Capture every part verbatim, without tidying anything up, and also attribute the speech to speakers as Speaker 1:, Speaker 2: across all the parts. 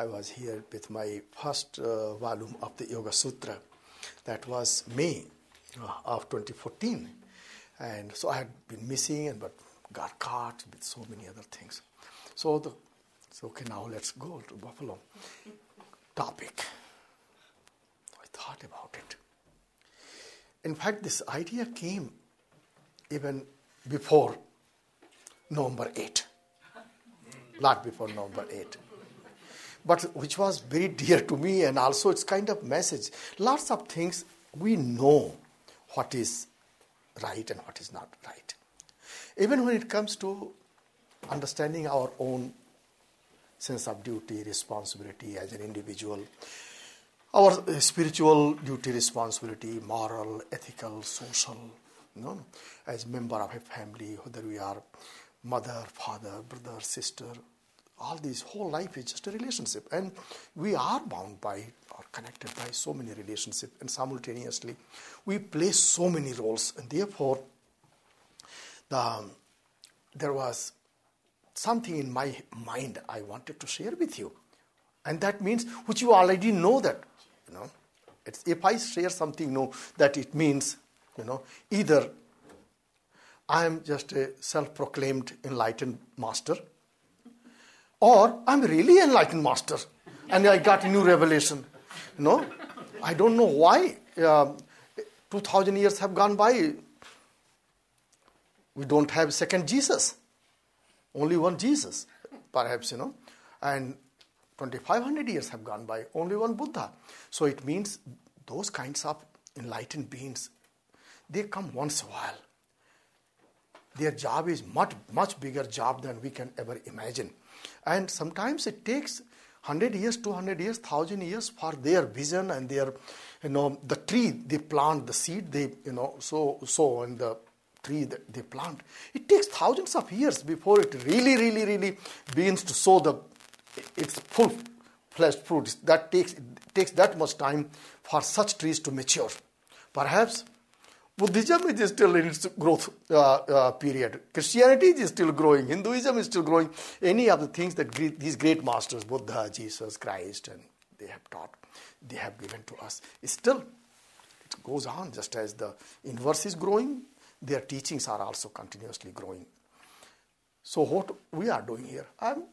Speaker 1: I was here with my first uh, volume of the Yoga Sutra. That was May uh, of twenty fourteen. And so I had been missing, and but got caught with so many other things. So, the, so okay, now let's go to Buffalo. Topic. I thought about it. In fact, this idea came even before November eighth. Not before November eighth. But which was very dear to me, and also it's kind of message. Lots of things we know what is right and what is not right. Even when it comes to understanding our own sense of duty, responsibility as an individual, our spiritual duty, responsibility, moral, ethical, social, you know, as member of a family, whether we are mother, father, brother, sister, all this whole life is just a relationship, and we are bound by or connected by so many relationships, and simultaneously we play so many roles, and therefore the, there was something in my mind I wanted to share with you, and that means which you already know that, you know, it's, if I share something, know that it means, you know, either I am just a self-proclaimed enlightened master, or I'm really enlightened master, and I got a new revelation. You know, I don't know why. Uh, Two thousand years have gone by. We don't have second Jesus. Only one Jesus, perhaps, you know. And twenty-five hundred years have gone by. Only one Buddha. So it means those kinds of enlightened beings, they come once in a while. Their job is much, much bigger job than we can ever imagine. And sometimes it takes one hundred years, two hundred years, one thousand years for their vision and their, you know, the tree they plant, the seed they, you know, sow, sow and the tree that they plant. It takes thousands of years before it really, really, really begins to sow the its full-fledged fruits. That takes, it takes that much time for such trees to mature. Perhaps Buddhism is still in its growth uh, uh, period. Christianity is still growing. Hinduism is still growing. Any of the things that great, these great masters, Buddha, Jesus, Christ, and they have taught, they have given to us, it's still, it goes on. Just as the inverse is growing, their teachings are also continuously growing. So what we are doing here, I'm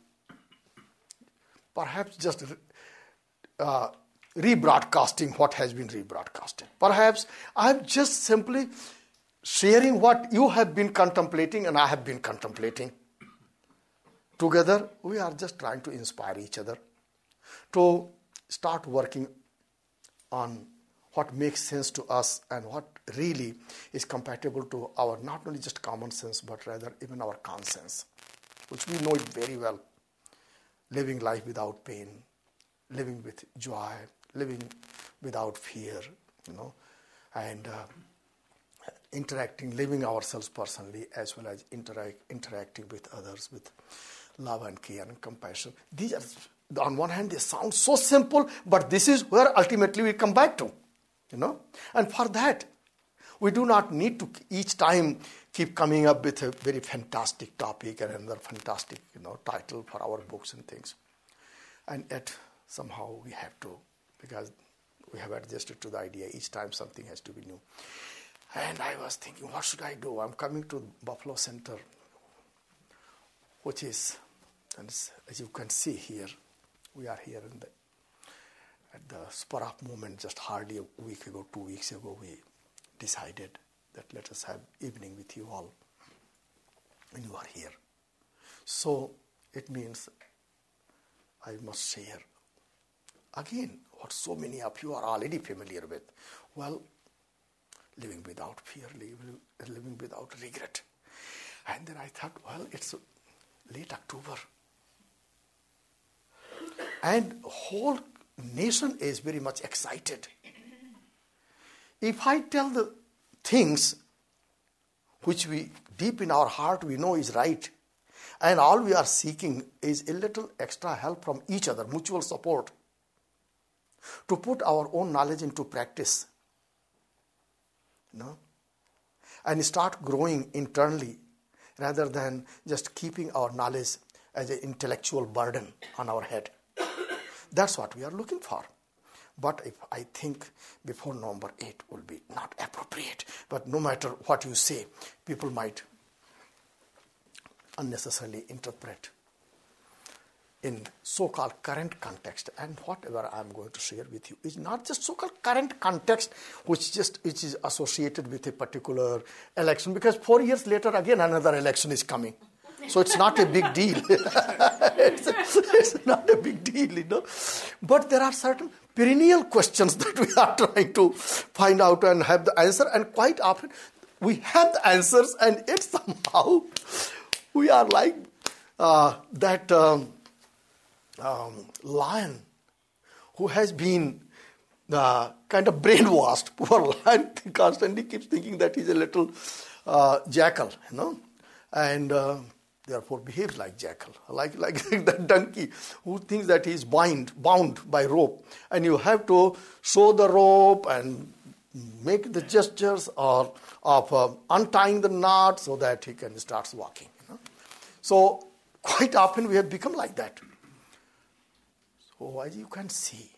Speaker 1: perhaps just uh, rebroadcasting what has been rebroadcasted. Perhaps I'm just simply sharing what you have been contemplating and I have been contemplating. Together, we are just trying to inspire each other to start working on what makes sense to us and what really is compatible to our not only just common sense, but rather even our conscience, which we know it very well. Living life without pain, living with joy, living without fear, you know, and uh, interacting, living ourselves personally as well as interact, interacting with others with love and care and compassion. These are, on one hand, they sound so simple, but this is where ultimately we come back to, you know. And for that, we do not need to each time keep coming up with a very fantastic topic and another fantastic, you know, title for our books and things. And yet, somehow we have to, because we have adjusted to the idea each time something has to be new. And I was thinking, what should I do? I'm coming to Buffalo Center, which is, and as you can see here, we are here in the, at the spur of moment, just hardly a week ago, two weeks ago, we decided that let us have evening with you all, and you are here. So it means I must share again what so many of you are already familiar with. Well, living without fear, living, living without regret. And then I thought, well, it's late October. And whole nation is very much excited. If I tell the things which we deep in our heart we know is right, and all we are seeking is a little extra help from each other, mutual support, to put our own knowledge into practice, you know, and start growing internally rather than just keeping our knowledge as an intellectual burden on our head. That's what we are looking for. But if I think before November eighth will be not appropriate, but no matter what you say, people might unnecessarily interpret in so-called current context. And whatever I'm going to share with you is not just so-called current context, which just which is associated with a particular election, because four years later again another election is coming. So it's not a big deal. it's, it's not a big deal, you know. But there are certain perennial questions that we are trying to find out and have the answer. And quite often we have the answers, and it's somehow we are like uh, that um, um, lion who has been uh, kind of brainwashed. Poor lion constantly keeps thinking that he's a little uh, jackal, you know, and uh, therefore behaves like jackal, like like that donkey who thinks that he is bind, bound by rope, and you have to show the rope and make the gestures or of uh, untying the knot so that he can start walking. You know? So quite often we have become like that. So as you can see,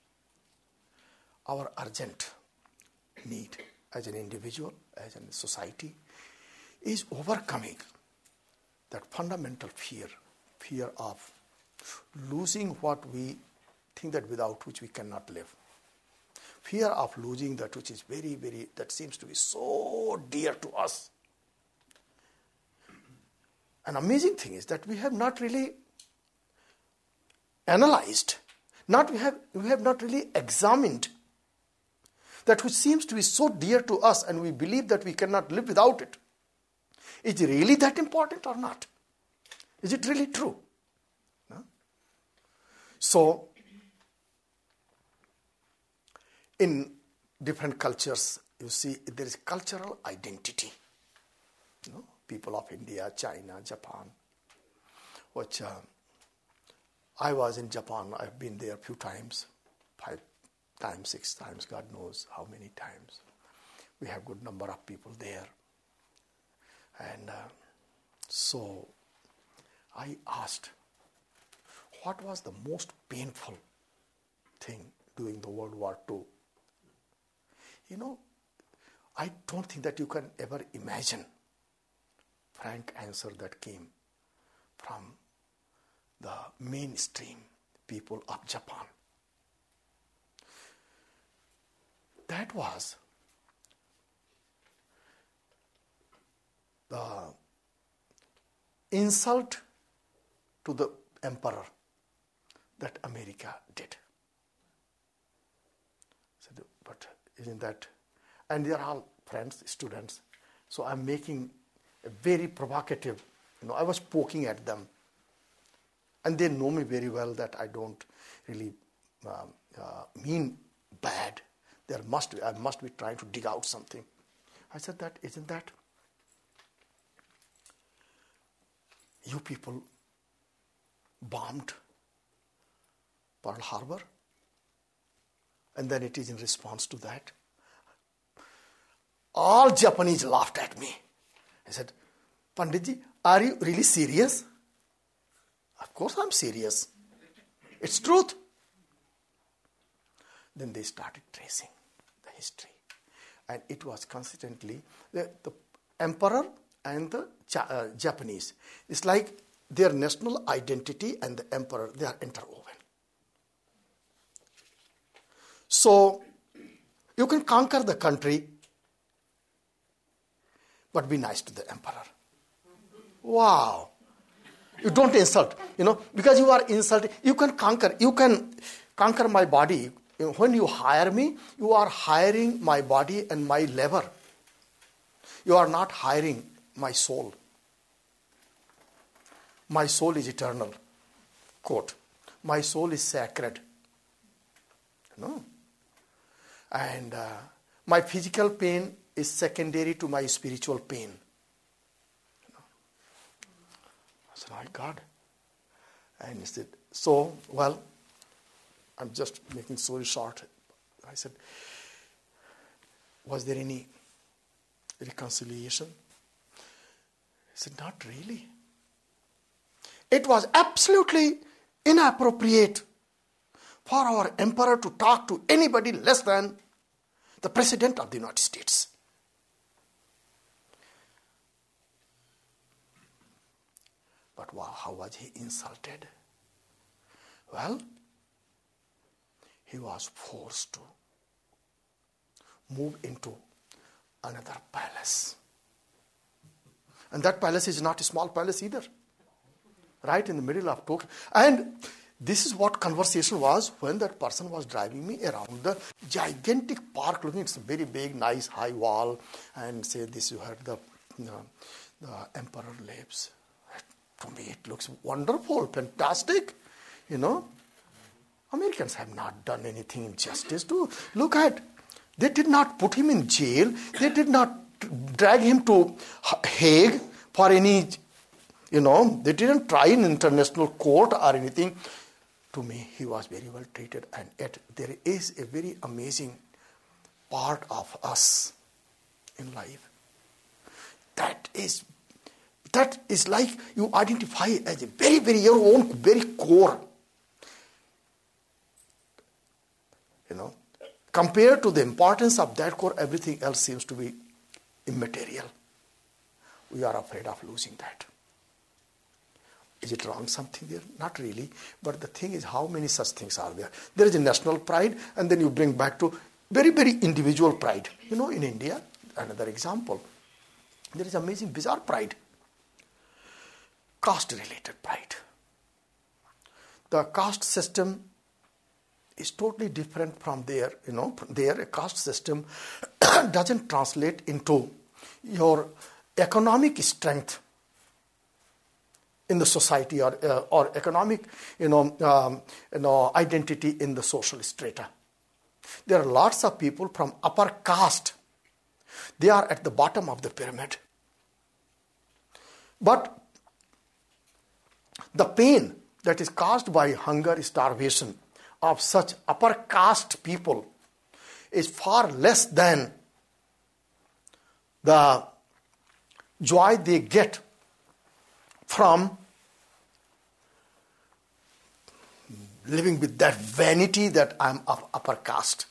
Speaker 1: our urgent need as an individual, as a society, is overcoming that fundamental fear, fear of losing what we think that without which we cannot live. Fear of losing that which is very, very, that seems to be so dear to us. An amazing thing is that we have not really analyzed, not we have we have not really examined that which seems to be so dear to us, and we believe that we cannot live without it. Is it really that important or not? Is it really true? No? So, in different cultures, you see there is cultural identity. You know, people of India, China, Japan, which uh, I was in Japan. I've been there a few times, five times, six times, God knows how many times. We have good number of people there. And uh, so I asked, what was the most painful thing during the World War Two? You know, I don't think that you can ever imagine frank answer that came from the mainstream people of Japan. That was the insult to the emperor that America did. So, the, but isn't that? And they are all friends, students. So I'm making a very provocative, you know, I was poking at them. And they know me very well that I don't really um, uh, mean bad. There must be, I must be trying to dig out something. I said that, isn't that? You people bombed Pearl Harbor, and then it is in response to that. All Japanese laughed at me. I said, Panditji, are you really serious? Of course I'm serious. It's truth. Then they started tracing the history. And it was consistently the, the emperor and the uh, Japanese. It's like their national identity and the emperor, they are interwoven. So, you can conquer the country, but be nice to the emperor. Wow. You don't insult, you know, because you are insulting. You can conquer, you can conquer my body. When you hire me, you are hiring my body and my labor. You are not hiring my soul. My soul is eternal. Quote. My soul is sacred. No. And uh, my physical pain is secondary to my spiritual pain. You know. I said, my God. And he said, so, well, I'm just making story short. I said, was there any reconciliation? He said, not really. It was absolutely inappropriate for our emperor to talk to anybody less than the President of the United States. But wow, how was he insulted? Well, he was forced to move into another palace. And that palace is not a small palace either. Right in the middle of Tokyo. And this is what conversation was when that person was driving me around the gigantic park. Looking, it's a very big, nice, high wall. And say this, you had the, you know, the emperor lives. To me, it looks wonderful, fantastic. You know, Americans have not done anything injustice to look at. They did not put him in jail. They did not drag him to Hague for any, you know, they didn't try in international court or anything. To me, he was very well treated. And yet, there is a very amazing part of us in life. That is, that is like you identify as a very, very, your own very core. You know, compared to the importance of that core, everything else seems to be immaterial. We are afraid of losing that. Is it wrong something there? Not really. But the thing is, how many such things are there? There is a national pride, and then you bring back to very, very individual pride. You know, in India, another example, there is amazing, bizarre pride. Caste-related pride. The caste system is totally different from there. You know, there a caste system doesn't translate into your economic strength in the society, or uh, or economic, you know, um, you know, identity in the social strata. There are lots of people from upper caste. They are at the bottom of the pyramid. But the pain that is caused by hunger, starvation of such upper caste people is far less than the joy they get from living with that vanity that I'm of upper caste.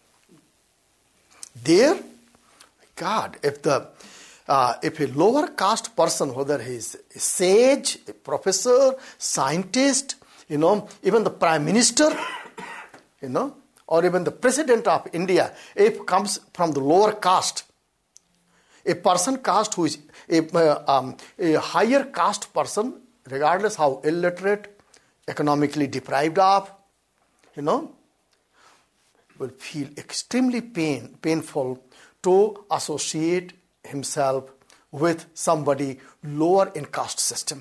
Speaker 1: There, God, if the uh, if a lower caste person, whether he's a sage, a professor, scientist, you know, even the prime minister, you know, or even the president of India, if comes from the lower caste, a person caste who is a, uh, um, a higher caste person, regardless how illiterate, economically deprived of, you know, will feel extremely pain, painful to associate himself with somebody lower in caste system.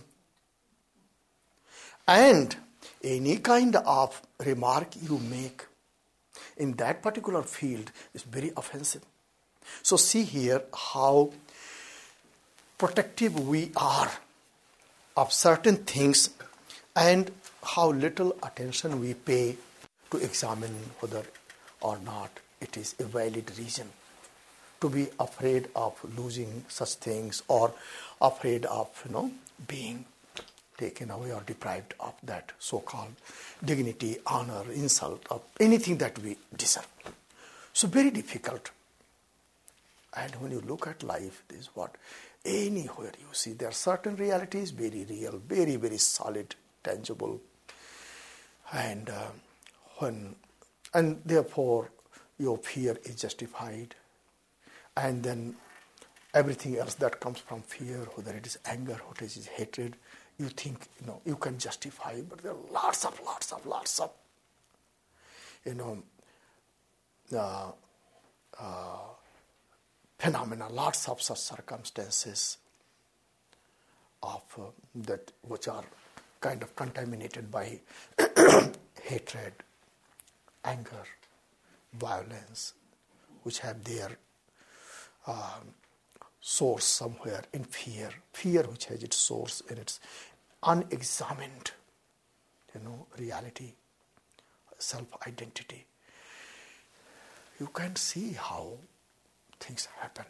Speaker 1: And any kind of remark you make in that particular field is very offensive. So see here how protective we are of certain things and how little attention we pay to examine whether or not it is a valid reason to be afraid of losing such things, or afraid of, you know, being taken away or deprived of that so-called dignity, honor, insult, of anything that we deserve. So very difficult. And when you look at life, this is what anywhere you see, there are certain realities, very real, very, very solid, tangible. And uh, when, and therefore your fear is justified. And then everything else that comes from fear, whether it is anger, whether it is hatred, you think, you know, you can justify, but there are lots of, lots of, lots of, you know, uh, uh, phenomena, lots of such circumstances of uh, that which are kind of contaminated by hatred, anger, violence, which have their um, source somewhere in fear, fear which has its source in its unexamined, you know, reality, self-identity. You can see how things happen.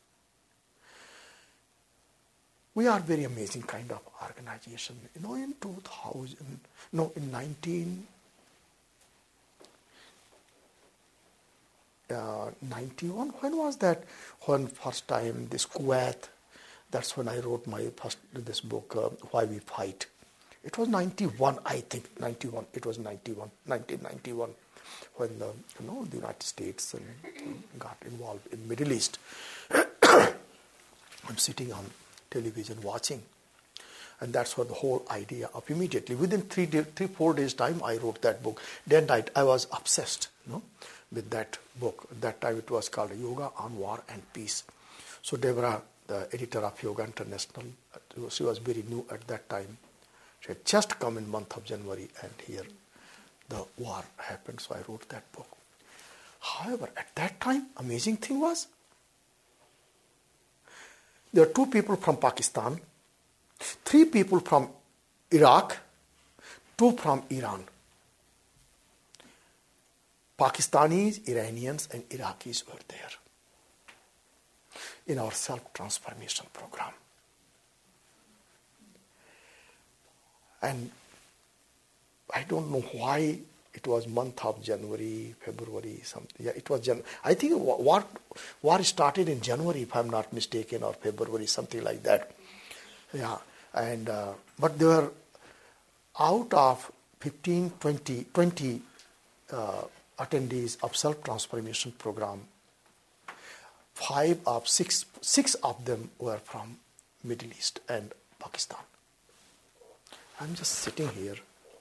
Speaker 1: We are very amazing kind of organization. You know, in two thousand, no, in nineteen uh, ninety-one. When was that? When first time this Kuwait, that's when I wrote my first, this book, uh, Why We Fight. It was ninety-one, I think, ninety-one. It was ninety-one, nineteen ninety-one, when the, you know, the United States and, uh, got involved in Middle East. I'm sitting on television watching. And that's what the whole idea of immediately. Within three, day, three, four days' time, I wrote that book. Day and night, I was obsessed, you know, with that book. At that time, it was called Yoga on War and Peace. So Deborah, the editor of Yoga International, she was very new at that time. She had just come in month of January, and here the war happened. So I wrote that book. However, at that time, amazing thing was, there are two people from Pakistan, three people from Iraq, two from Iran. Pakistanis, Iranians, and Iraqis were there in our self-transformation program. And I don't know why it was month of January, February, something. Yeah, it was January. I think war, war started in January, if I'm not mistaken, or February, something like that. Yeah, and uh, but there were out of fifteen, twenty, twenty uh, attendees of self-transformation program, five of six, six of them were from Middle East and Pakistan. I'm just sitting here,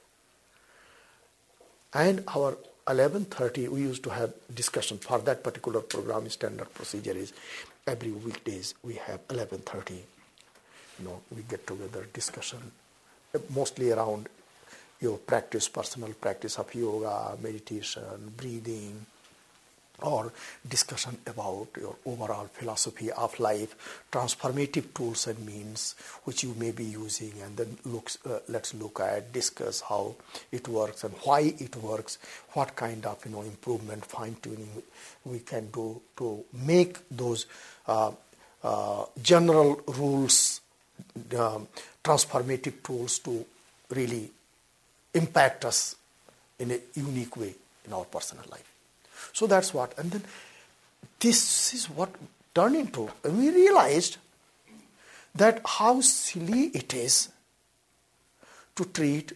Speaker 1: and our eleven thirty, we used to have discussion for that particular program. Standard procedure is every weekdays we have eleven thirty. You know, we get together, discussion, mostly around your practice, personal practice of yoga, meditation, breathing, or discussion about your overall philosophy of life, transformative tools and means which you may be using, and then looks, uh, let's look at, discuss how it works and why it works, what kind of, you know, improvement, fine-tuning we can do to make those uh, uh, general rules, um, transformative tools to really impact us in a unique way in our personal life. So that's what, and then this is what turned into, and we realized that how silly it is to treat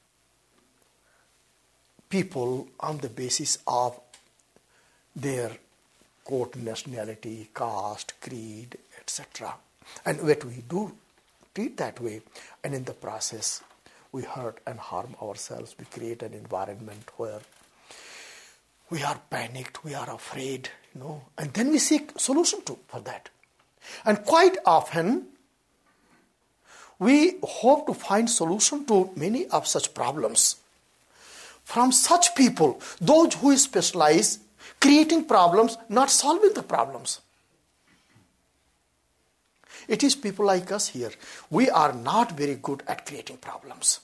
Speaker 1: people on the basis of their quote nationality, caste, creed, et cetera. And what we do treat that way, and in the process we hurt and harm ourselves. We create an environment where we are panicked, we are afraid, you know, and then we seek solution to for that. And quite often, we hope to find solution to many of such problems from such people, those who specialize creating problems, not solving the problems. It is people like us here. We are not very good at creating problems.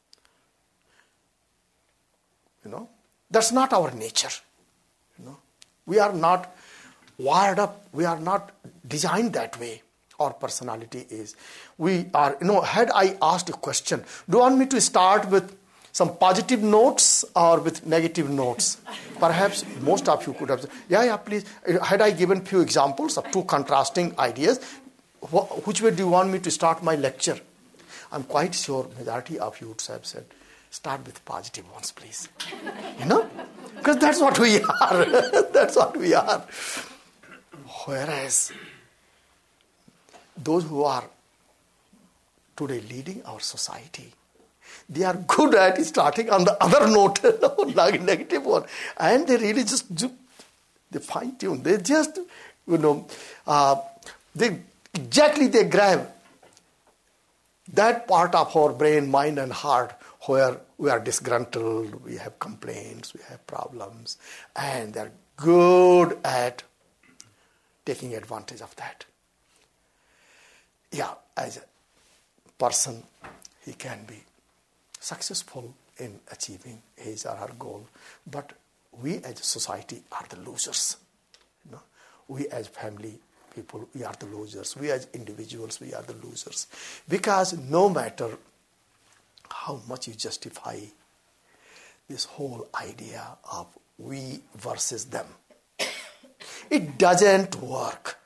Speaker 1: You know, that's not our nature. You know, we are not wired up. We are not designed that way. Our personality is. We are, you know, had I asked a question, do you want me to start with some positive notes or with negative notes? Perhaps most of you could have said, yeah, yeah, please. Had I given few examples of two contrasting ideas, which way do you want me to start my lecture? I'm quite sure majority of you would have said, start with positive ones, please. You know? Because that's what we are. That's what we are. Whereas those who are today leading our society, they are good at starting on the other note, negative one. And they really just, they fine tune. They just, you know, uh, they exactly they grab that part of our brain, mind and heart where we are disgruntled, we have complaints, we have problems, and they're good at taking advantage of that. Yeah, as a person, he can be successful in achieving his or her goal, but we as a society are the losers. You know, we as family people, we are the losers. We as individuals, we are the losers. Because no matter how much you justify this whole idea of we versus them, It doesn't work.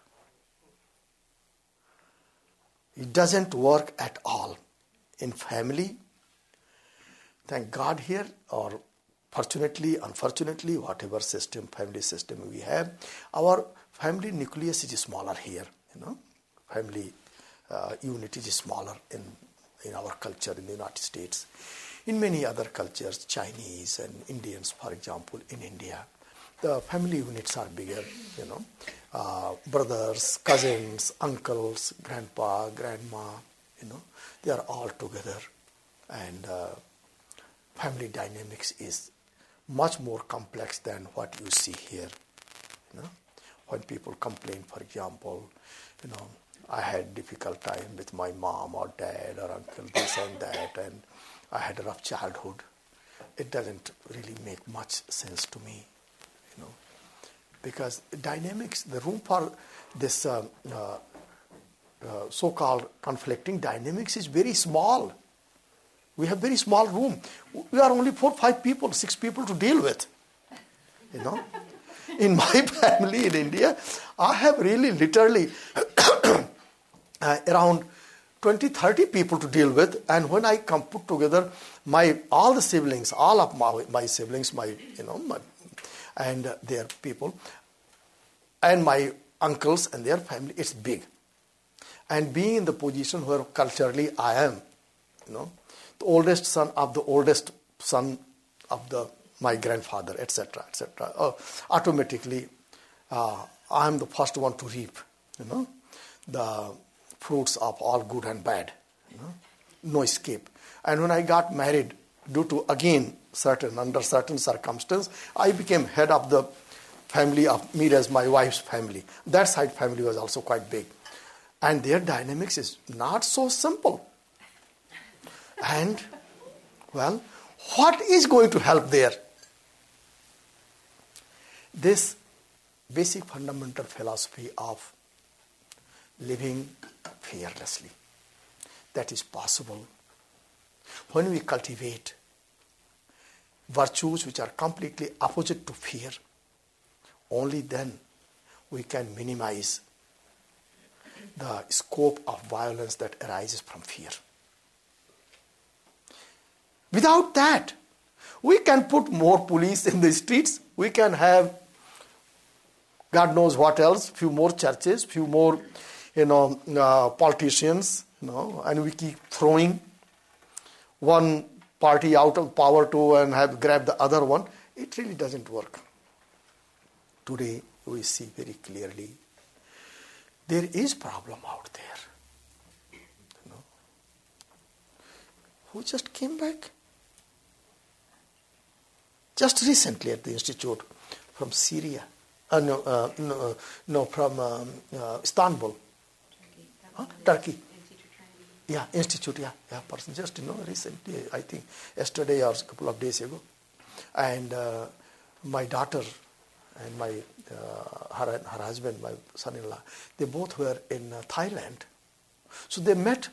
Speaker 1: It doesn't work at all. In family, thank God here, or fortunately, unfortunately, whatever system, family system we have, our family nucleus is smaller here. You know, family uh, unit is smaller in, in our culture in the United States. In many other cultures, Chinese and Indians, for example, in India, the family units are bigger, you know, uh, brothers, cousins, uncles, grandpa, grandma, you know, they are all together. And uh, family dynamics is much more complex than what you see here. You know, when people complain, for example, you know, I had difficult time with my mom or dad or uncle, this and that, and I had a rough childhood. It doesn't really make much sense to me, you know, because dynamics, the room for this uh, uh, uh, so-called conflicting dynamics is very small. We have very small room. We are only four, five people, six people to deal with, you know. In my family in India, I have really literally uh, around twenty, thirty people to deal with, and when I come put together my all the siblings, all of my, my siblings, my you know, my, and uh, their people, and my uncles and their family, it's big. And being in the position where culturally I am, you know, the oldest son of the oldest son of the my grandfather, et cetera, et cetera. Uh, automatically, uh, I am the first one to reap, you know, the fruits of all good and bad, you know, no escape. And when I got married, due to again certain under certain circumstances, I became head of the family of me as my wife's family. That side family was also quite big, and their dynamics is not so simple. And well, what is going to help there? This basic fundamental philosophy of living fearlessly. That is possible when we cultivate virtues which are completely opposite to fear. Only then we can minimize the scope of violence that arises from fear. Without that, we can put more police in the streets. We can have God knows what else, few more churches, few more, you know, uh, politicians, you know, and we keep throwing one party out of power to and have grabbed the other one. It really doesn't work. Today, we see very clearly there is problem out there. You know, who just came back? Just recently at the Institute from Syria. Uh, no, uh, no, no, from um, uh, Istanbul. Turkey. Huh? Turkey. Yeah, Institute, yeah, yeah, person just, you know, recently, I think yesterday or a couple of days ago. And uh, my daughter and my, uh, her, her husband, my son-in-law, they both were in uh, Thailand. So they met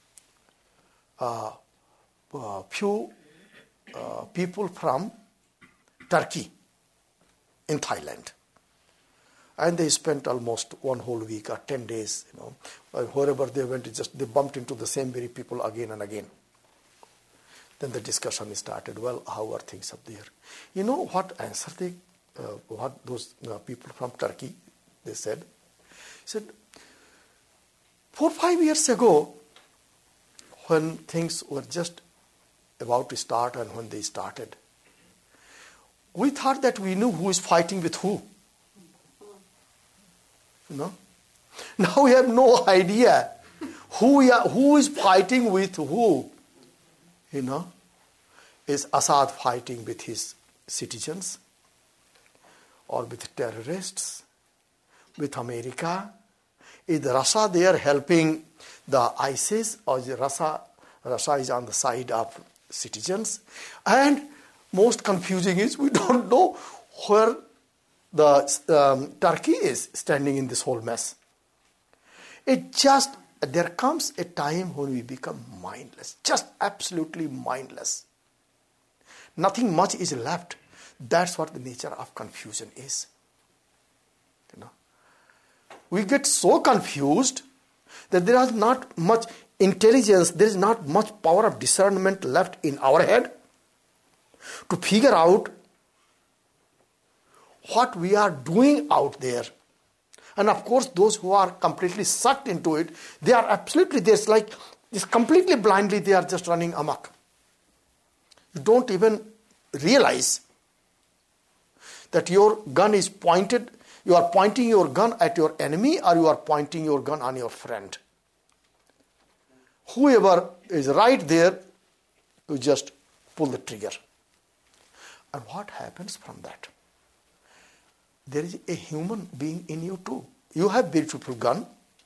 Speaker 1: a uh, uh, few uh, people from Turkey in Thailand. And they spent almost one whole week or ten days, you know. Wherever they went, it just they bumped into the same very people again and again. Then the discussion started. Well, how are things up there? You know what answer they, uh, what those uh, people from Turkey, they said? Said, four, five years ago, when things were just about to start and when they started, we thought that we knew who is fighting with who. No? Now we have no idea who we are, who is fighting with who. You know, is Assad fighting with his citizens or with terrorists, with America? Is Russia there helping the ISIS, or is Russia, Russia is on the side of citizens? And most confusing is we don't know where the um, Turkey is standing in this whole mess. It just, there comes a time when we become mindless, just absolutely mindless. Nothing much is left. That's what the nature of confusion is. You know, we get so confused that there is not much intelligence, there is not much power of discernment left in our head to figure out what we are doing out there. And of course, those who are completely sucked into it, they are absolutely, there's like, just completely blindly, they are just running amok. You don't even realize that your gun is pointed, you are pointing your gun at your enemy or you are pointing your gun on your friend. Whoever is right there, you just pull the trigger. And what happens from that? There is a human being in you too. You have beautiful gun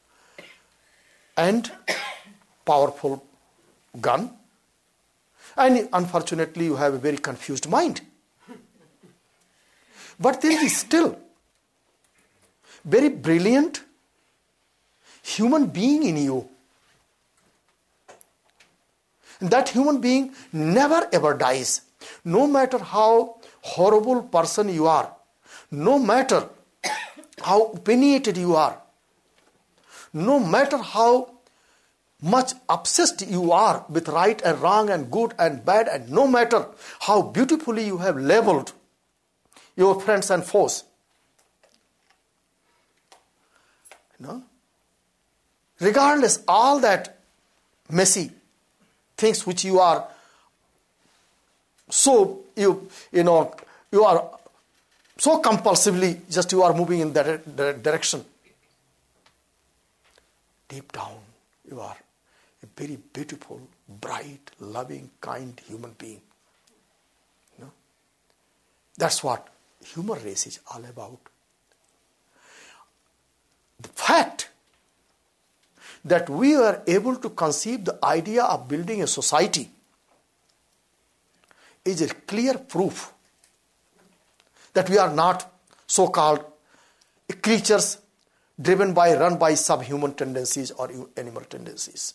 Speaker 1: and powerful gun, and unfortunately you have a very confused mind. But there is still very brilliant human being in you. And that human being never ever dies. No matter how horrible person you are, no matter how opinionated you are, no matter how much obsessed you are with right and wrong and good and bad, and no matter how beautifully you have labeled your friends and foes, you know, regardless all that messy things which you are so you you know you are so compulsively just you are moving in that direction, deep down you are a very beautiful, bright, loving, kind human being. You know? That's what human race is all about. The fact that we are able to conceive the idea of building a society is a clear proof that we are not so-called creatures driven by, run by subhuman tendencies or animal tendencies.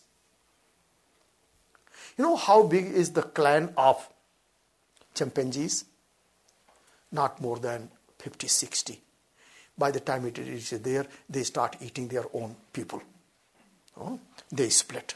Speaker 1: You know how big is the clan of chimpanzees? Not more than fifty, sixty. By the time it reaches there, they start eating their own people. Oh, they split.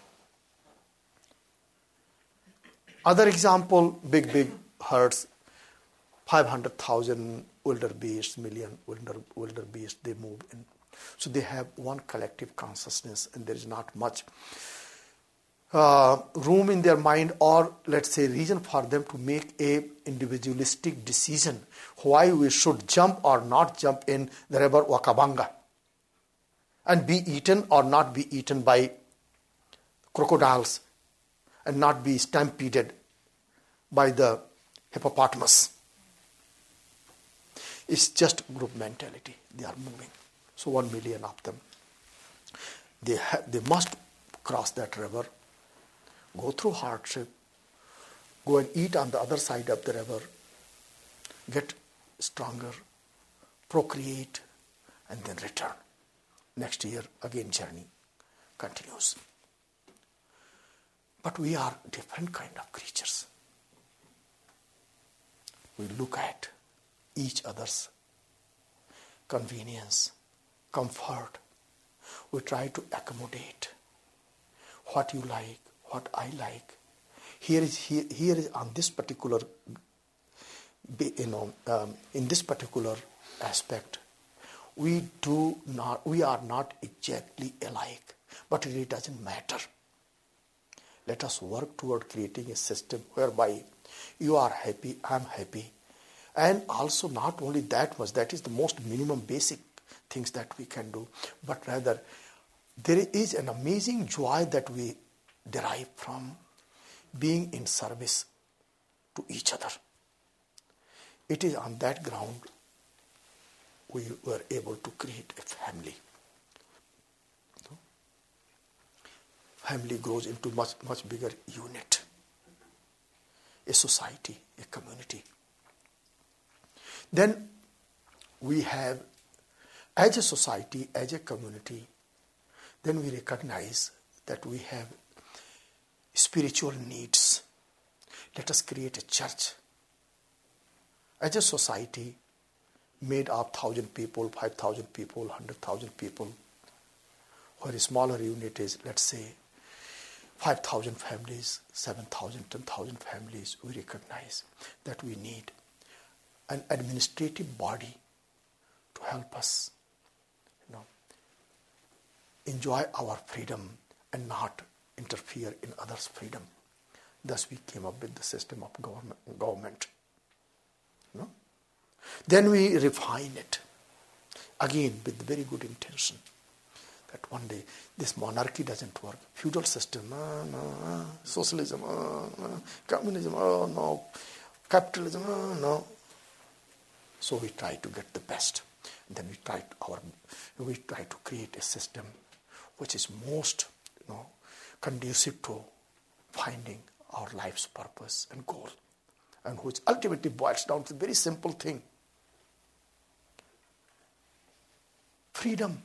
Speaker 1: Other example, big, big herds, five hundred thousand wildebeests, million wildebeests, they move in. So they have one collective consciousness, and there is not much uh, room in their mind, or let's say reason for them to make a individualistic decision why we should jump or not jump in the river Wakabanga and be eaten or not be eaten by crocodiles and not be stampeded by the hippopotamus. It's just group mentality. They are moving. So one million of them. They ha- they must cross that river, go through hardship, go and eat on the other side of the river, get stronger, procreate, and then return. Next year, again journey continues. But we are different kind of creatures. We look at each other's convenience, comfort. We try to accommodate what you like, what I like. Here is here, here is on this particular, you know, um, in this particular aspect, we do not, we are not exactly alike, but it doesn't matter. Let us work toward creating a system whereby you are happy, I'm happy. And also not only that much, that is the most minimum basic things that we can do, but rather there is an amazing joy that we derive from being in service to each other. It is on that ground we were able to create a family. Family grows into much, much bigger unit, a society, a community. Then we have, as a society, as a community, then we recognize that we have spiritual needs. Let us create a church. As a society, made of one thousand people, five thousand people, one hundred thousand people, where a smaller unit is, let's say, five thousand families, seven thousand, ten thousand families, we recognize that we need an administrative body to help us, you know, enjoy our freedom and not interfere in others' freedom. Thus we came up with the system of government. government. You know? Then we refine it, again with very good intention, that one day this monarchy doesn't work. Feudal system, uh, no, uh, socialism, uh, uh, communism, oh no, capitalism, uh, no. So we try to get the best. Then we try to our, we try to create a system which is most, you know, conducive to finding our life's purpose and goal, and which ultimately boils down to a very simple thing: freedom.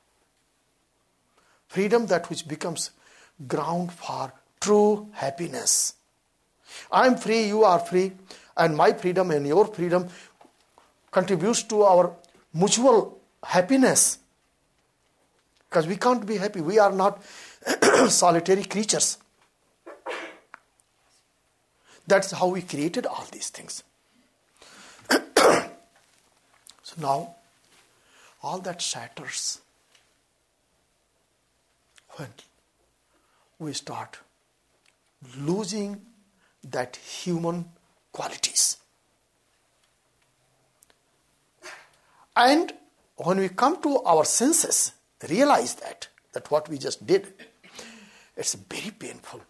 Speaker 1: Freedom, that which becomes ground for true happiness. I am free, you are free, and my freedom and your freedom contributes to our mutual happiness. Because we can't be happy. We are not solitary creatures. That's how we created all these things. So now, all that shatters when we start losing that human qualities. And when we come to our senses, realize that, that what we just did, it's very painful.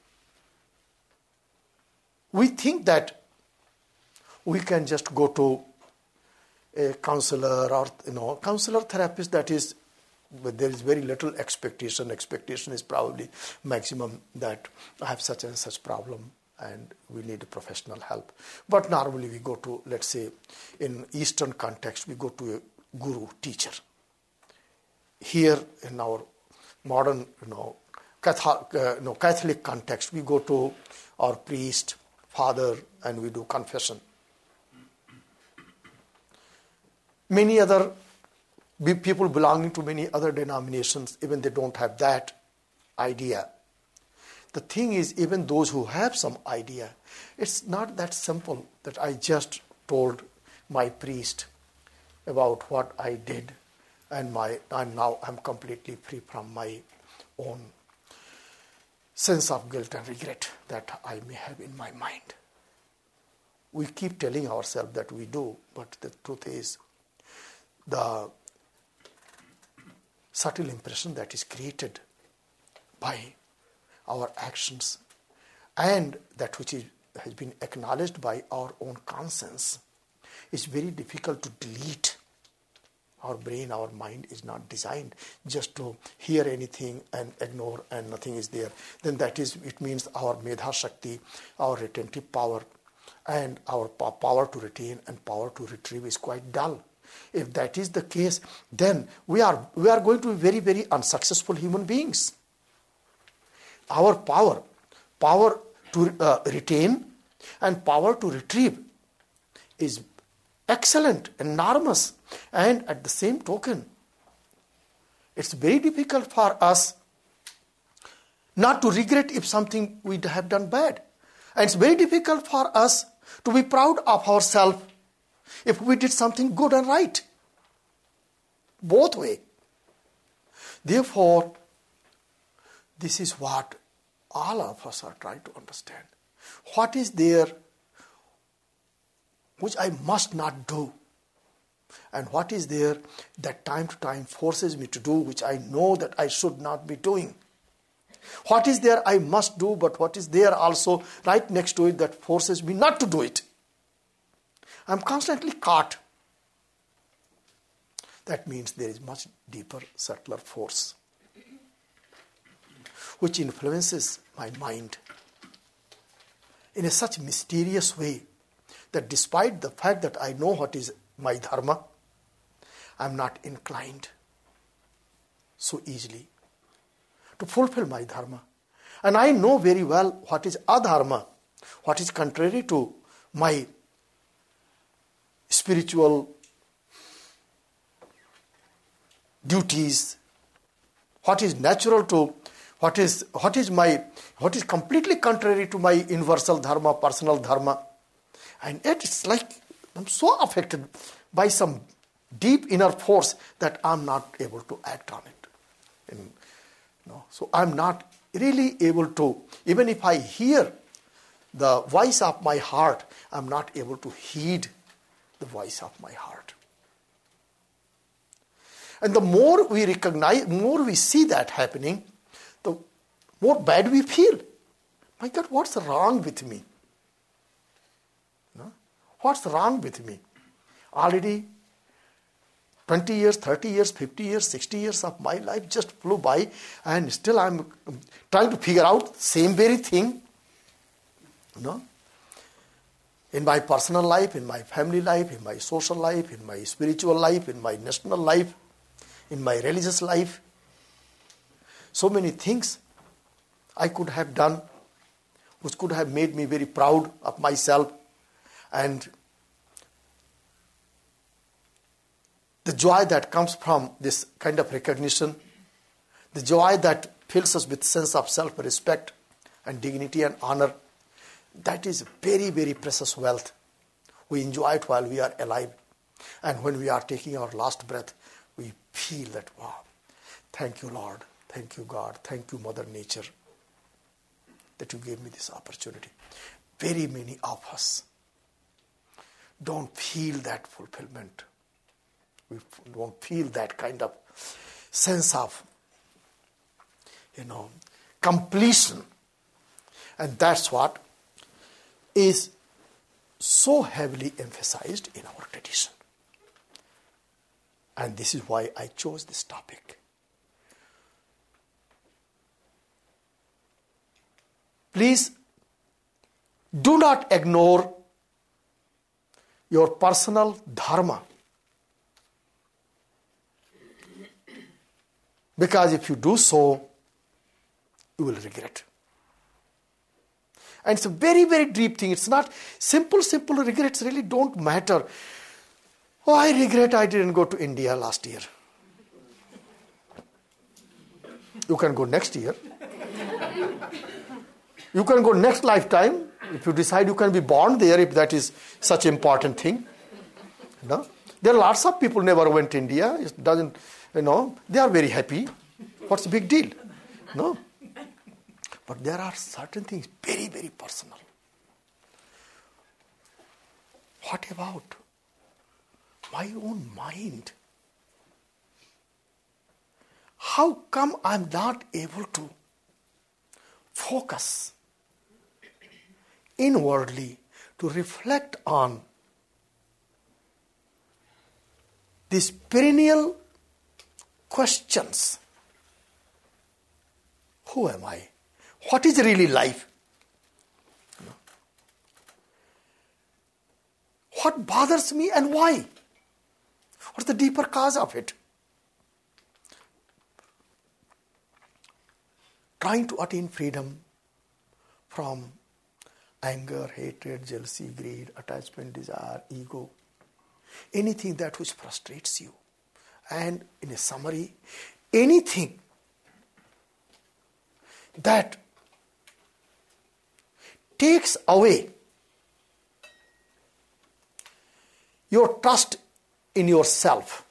Speaker 1: We think that we can just go to a counselor or, you know, counselor therapist, that is, but there is very little expectation. Expectation is probably maximum that I have such and such problem and we need professional help. But normally we go to, let's say, in Eastern context, we go to a guru, teacher. Here in our modern, you know, Catholic, uh, you know, Catholic context, we go to our priest, father, and we do confession. Many other people belonging to many other denominations, even they don't have that idea. The thing is, even those who have some idea, it's not that simple that I just told my priest about what I did, and my and now I'm completely free from my own sense of guilt and regret that I may have in my mind. We keep telling ourselves that we do, but the truth is, the subtle impression that is created by our actions and that which is, has been acknowledged by our own conscience is very difficult to delete. Our brain, our mind is not designed just to hear anything and ignore and nothing is there. Then that is, it means our Medha Shakti, our retentive power and our power to retain and power to retrieve is quite dull. If that is the case, then we are we are going to be very, very unsuccessful human beings. Our power, power to uh, retain and power to retrieve is excellent, enormous, and at the same token, it's very difficult for us not to regret if something we have done bad. And it's very difficult for us to be proud of ourselves if we did something good and right. Both ways. Therefore, this is what all of us are trying to understand. What is there which I must not do? And what is there that time to time forces me to do which I know that I should not be doing? What is there I must do, but what is there also right next to it that forces me not to do it? I'm constantly caught. That means there is much deeper, subtler force which influences my mind in a such mysterious way that despite the fact that I know what is my dharma, I'm not inclined so easily to fulfill my dharma. And I know very well what is adharma, what is contrary to my spiritual duties, what is natural to, what is what is my, what is completely contrary to my universal dharma, personal dharma. And yet it's like I'm so affected by some deep inner force that I'm not able to act on it. And, you know, so I'm not really able to, even if I hear the voice of my heart, I'm not able to heed the voice of my heart. And the more we recognize, more we see that happening, the more bad we feel. My God, what's wrong with me? No? What's wrong with me? Already twenty years, thirty years, fifty years, sixty years of my life just flew by, and still I'm trying to figure out same very thing. No? In my personal life, in my family life, in my social life, in my spiritual life, in my national life, in my religious life. So many things I could have done which could have made me very proud of myself, and the joy that comes from this kind of recognition, the joy that fills us with sense of self-respect and dignity and honor, that is very, very precious wealth. We enjoy it while we are alive. And when we are taking our last breath, we feel that, wow, thank you, Lord. Thank you, God. Thank you, Mother Nature, that you gave me this opportunity. Very many of us don't feel that fulfillment. We don't feel that kind of sense of, you know, completion. And that's what is so heavily emphasized in our tradition. And this is why I chose this topic. Please do not ignore your personal dharma. Because if you do so, you will regret. And it's a very, very deep thing. It's not simple, simple regrets really don't matter. Oh, I regret I didn't go to India last year. You can go next year. You can go next lifetime. If you decide you can be born there, if that is such an important thing. No? There are lots of people never went to India. It doesn't, you know, they are very happy. What's the big deal? No. But there are certain things very, very personal. What about my own mind? How come I'm not able to focus inwardly to reflect on these perennial questions? Who am I? What is really life? What bothers me and why? What's the deeper cause of it? Trying to attain freedom from anger, hatred, jealousy, greed, attachment, desire, ego, anything that which frustrates you. And in a summary, anything that takes away your trust in yourself.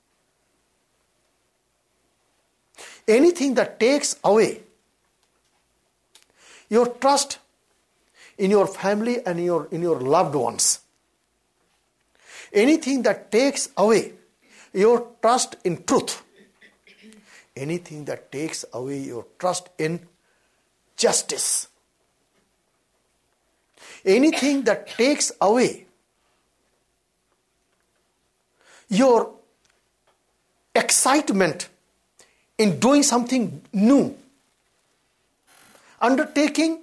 Speaker 1: Anything that takes away your trust in your family and your, in your loved ones. Anything that takes away your trust in truth. Anything that takes away your trust in justice. Anything that takes away your excitement in doing something new, undertaking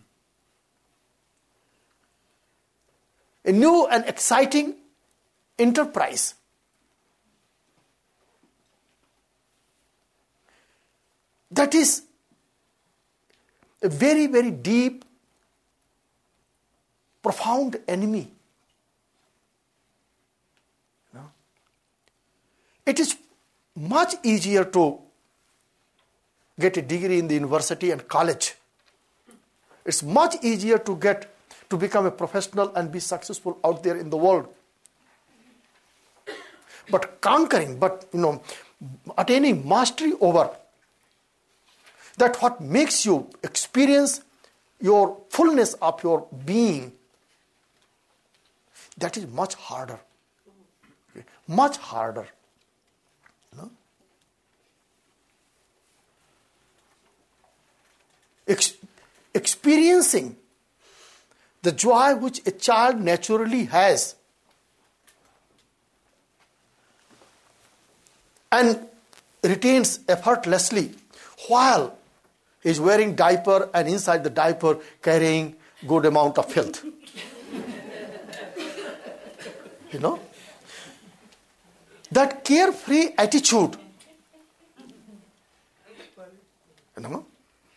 Speaker 1: a new and exciting enterprise. That is a very, very deep, profound enemy. No? It is much easier to get a degree in the university and college. It's much easier to get to become a professional and be successful out there in the world. But conquering, but you know, attaining mastery over that what makes you experience your fullness of your being, that is much harder. Okay? Much harder. You know? Ex- experiencing the joy which a child naturally has and retains effortlessly while he is wearing diaper and inside the diaper carrying good amount of filth. You know? That carefree attitude. You know?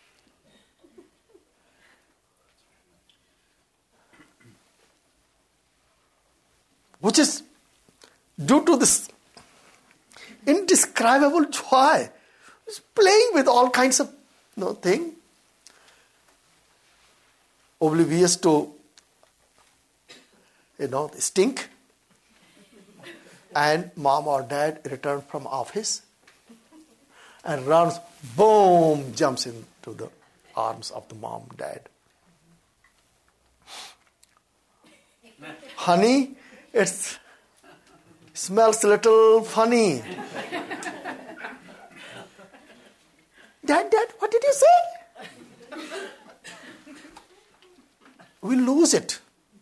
Speaker 1: Which is due to this indescribable joy. He's playing with all kinds of you know, thing. Oblivious to you know, the stink. And mom or dad returns from office and runs, boom, jumps into the arms of the mom, dad. Honey, it smells a little funny. Dad, dad, what did you say? We lose it.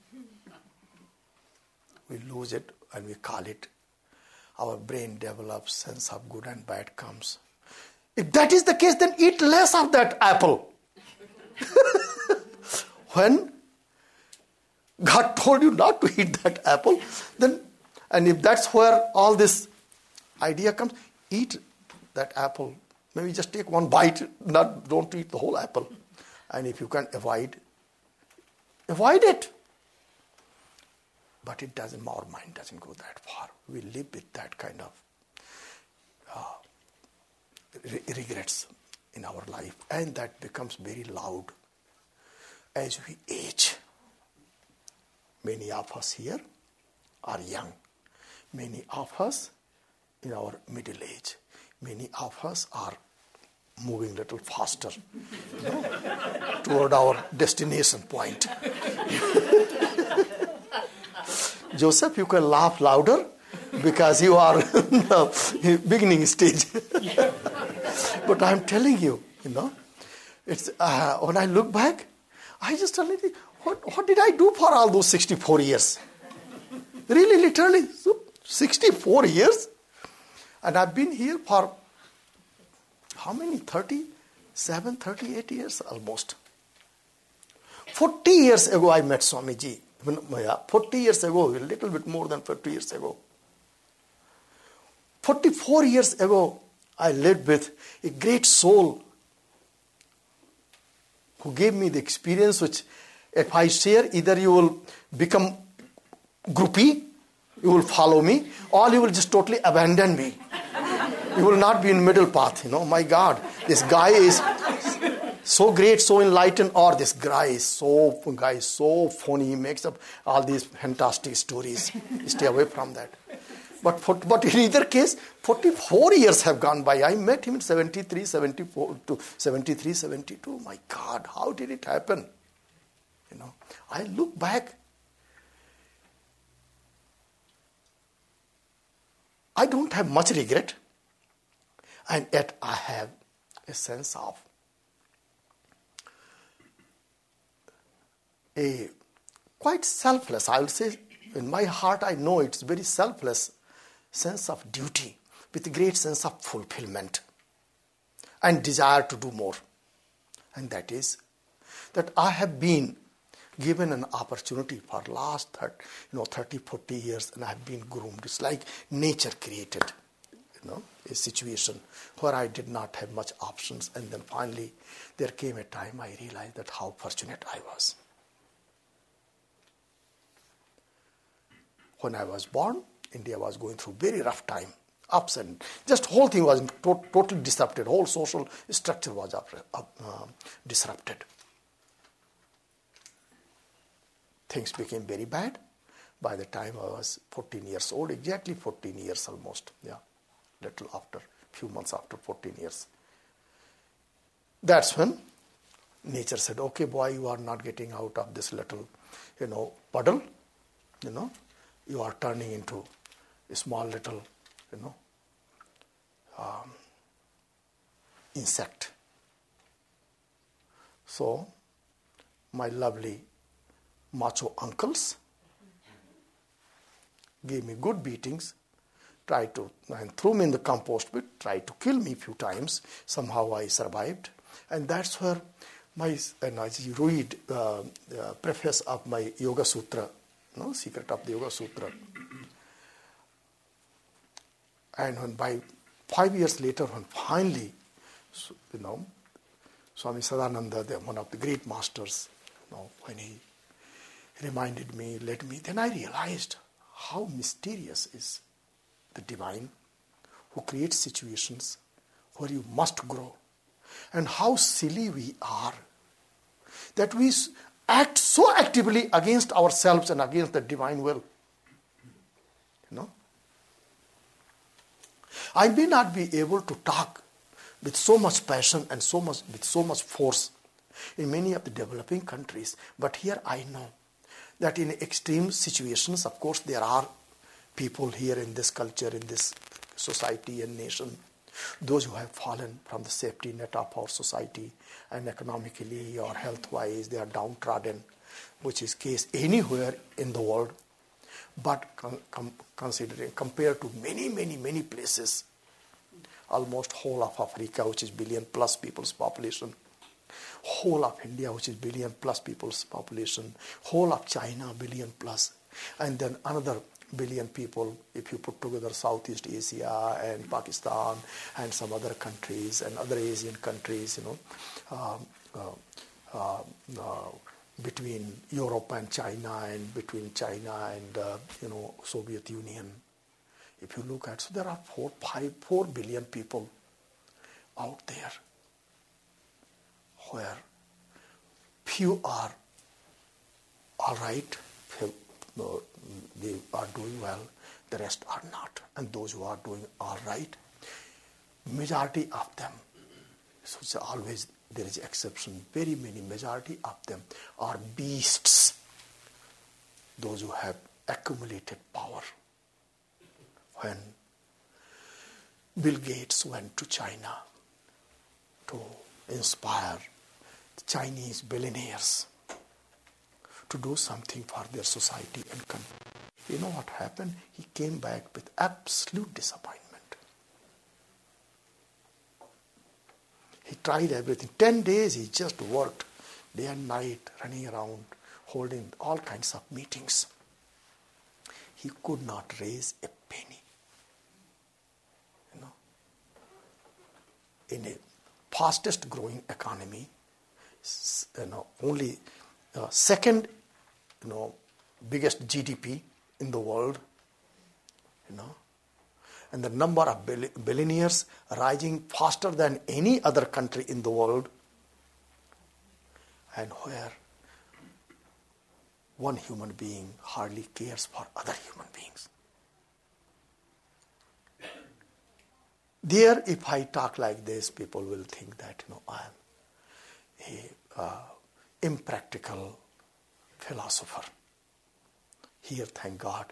Speaker 1: We lose it and we call it. Our brain develops sense of good and bad comes. If that is the case, then eat less of that apple. When God told you not to eat that apple, then, and if that's where all this idea comes, eat that apple. Maybe just take one bite, not don't eat the whole apple. And if you can avoid, avoid it. But it doesn't, our mind doesn't go that far. We live with that kind of uh, re- regrets in our life. And that becomes very loud as we age. Many of us here are young. Many of us in our middle age. Many of us are moving a little faster you know, toward our destination point. Joseph, you can laugh louder because you are in the beginning stage. But I'm telling you, you know, it's uh, when I look back, I just tell you, what, what did I do for all those sixty-four years? Really, literally, sixty-four years? And I've been here for how many? thirty-seven, thirty-eight years almost. forty years ago I met Swamiji. forty years ago, a little bit more than forty years ago. forty-four years ago, I lived with a great soul who gave me the experience which, if I share, either you will become groupie, you will follow me, or you will just totally abandon me. You will not be in middle path, you know. My God, this guy is so great, so enlightened, or this guy is so guy is so phony. He makes up all these fantastic stories. Stay away from that. But for, but in either case, forty-four years have gone by. I met him in seventy-three, seventy-four to seventy-three, seventy-two. My God, how did it happen? You know, I look back. I don't have much regret, and yet I have a sense of a quite selfless, I will say, in my heart I know it's very selfless sense of duty with a great sense of fulfillment and desire to do more. And that is that I have been given an opportunity for last thirty, you know, thirty, forty years, and I have been groomed. It's like nature created, you know, a situation where I did not have much options, and then finally there came a time I realized that how fortunate I was. When I was born, India was going through very rough time. Ups and just whole thing was to- totally disrupted. Whole social structure was up, up, uh, disrupted. Things became very bad. By the time I was fourteen years old, exactly fourteen years almost, yeah, little after, few months after fourteen years. That's when nature said, okay, boy, you are not getting out of this little, you know, puddle, you know, you are turning into a small little, you know, um, insect. So, my lovely macho uncles gave me good beatings, tried to, and threw me in the compost pit, tried to kill me a few times. Somehow I survived. And that's where my, and as you read uh, the preface of my Yoga Sutra, no, Secret of the Yoga Sutra. And when by five years later, when finally, you know, Swami Sadananda, the, one of the great masters, you know, when he reminded me, let me, then I realized how mysterious is the divine who creates situations where you must grow, and how silly we are that we act so actively against ourselves and against the divine will. You know, I may not be able to talk with so much passion and so much with so much force in many of the developing countries, but here I know that in extreme situations, of course, there are people here in this culture, in this society and nation, those who have fallen from the safety net of our society, and economically or health-wise, they are downtrodden, which is case anywhere in the world. But con- com- considering, compared to many, many, many places, almost whole of Africa, which is billion plus people's population, whole of India, which is billion plus people's population, whole of China, billion plus, and then another billion people, if you put together Southeast Asia and Pakistan and some other countries and other Asian countries, you know, um, uh, uh, uh, between Europe and China and between China and, uh, you know, Soviet Union. If you look at, so there are four, five, four billion people out there where few are all right, few, no, they are doing well, the rest are not. And those who are doing all right, majority of them, so it's always there is exception, very many majority of them are beasts, those who have accumulated power. When Bill Gates went to China to inspire the Chinese billionaires to do something for their society and country, you know what happened? He came back with absolute disappointment. He tried everything. Ten days he just worked day and night, running around, holding all kinds of meetings. He could not raise a penny. You know, in a fastest growing economy, you know, only uh, second, you know, biggest G D P in the world, you know, and the number of billionaires rising faster than any other country in the world, and where one human being hardly cares for other human beings. There, if I talk like this, people will think that, you know, I am a uh, impractical philosopher. Here, thank God,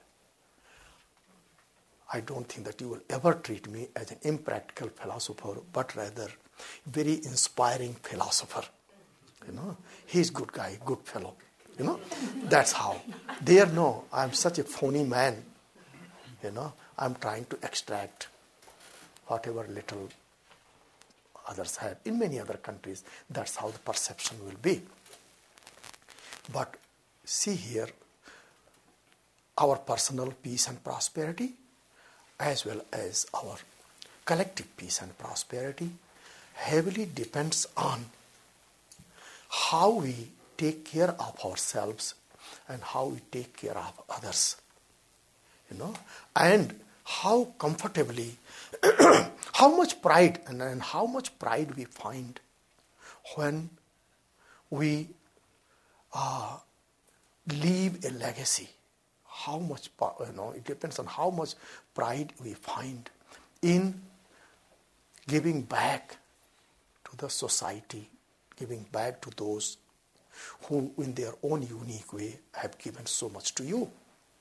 Speaker 1: I don't think that you will ever treat me as an impractical philosopher, but rather very inspiring philosopher. You know, he's good guy, good fellow. You know, that's how. There, no, I'm such a phony man. You know, I'm trying to extract whatever little others have. In many other countries, that's how the perception will be. But see here, our personal peace and prosperity, as well as our collective peace and prosperity, heavily depends on how we take care of ourselves and how we take care of others. You know, and how comfortably how much pride and, and how much pride we find when we uh, leave a legacy. How much, you know, it depends on how much pride we find in giving back to the society, giving back to those who in their own unique way have given so much to you.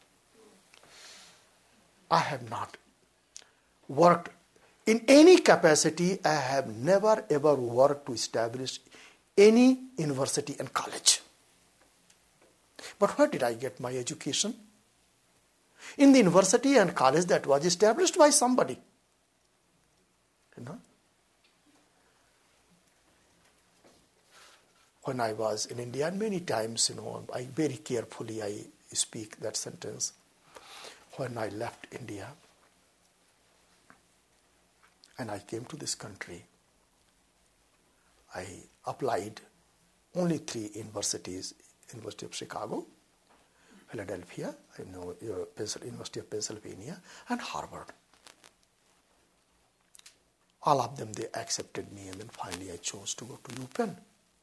Speaker 1: I have not worked in any capacity. I have never ever worked to establish any university and college. But where did I get my education? In the university and college that was established by somebody. You know? When I was in India, and many times, you know, I very carefully I speak that sentence. When I left India and I came to this country, I applied only three universities: University of Chicago, Philadelphia, I know your University of Pennsylvania, and Harvard. All of them, they accepted me, and then finally I chose to go to UPenn.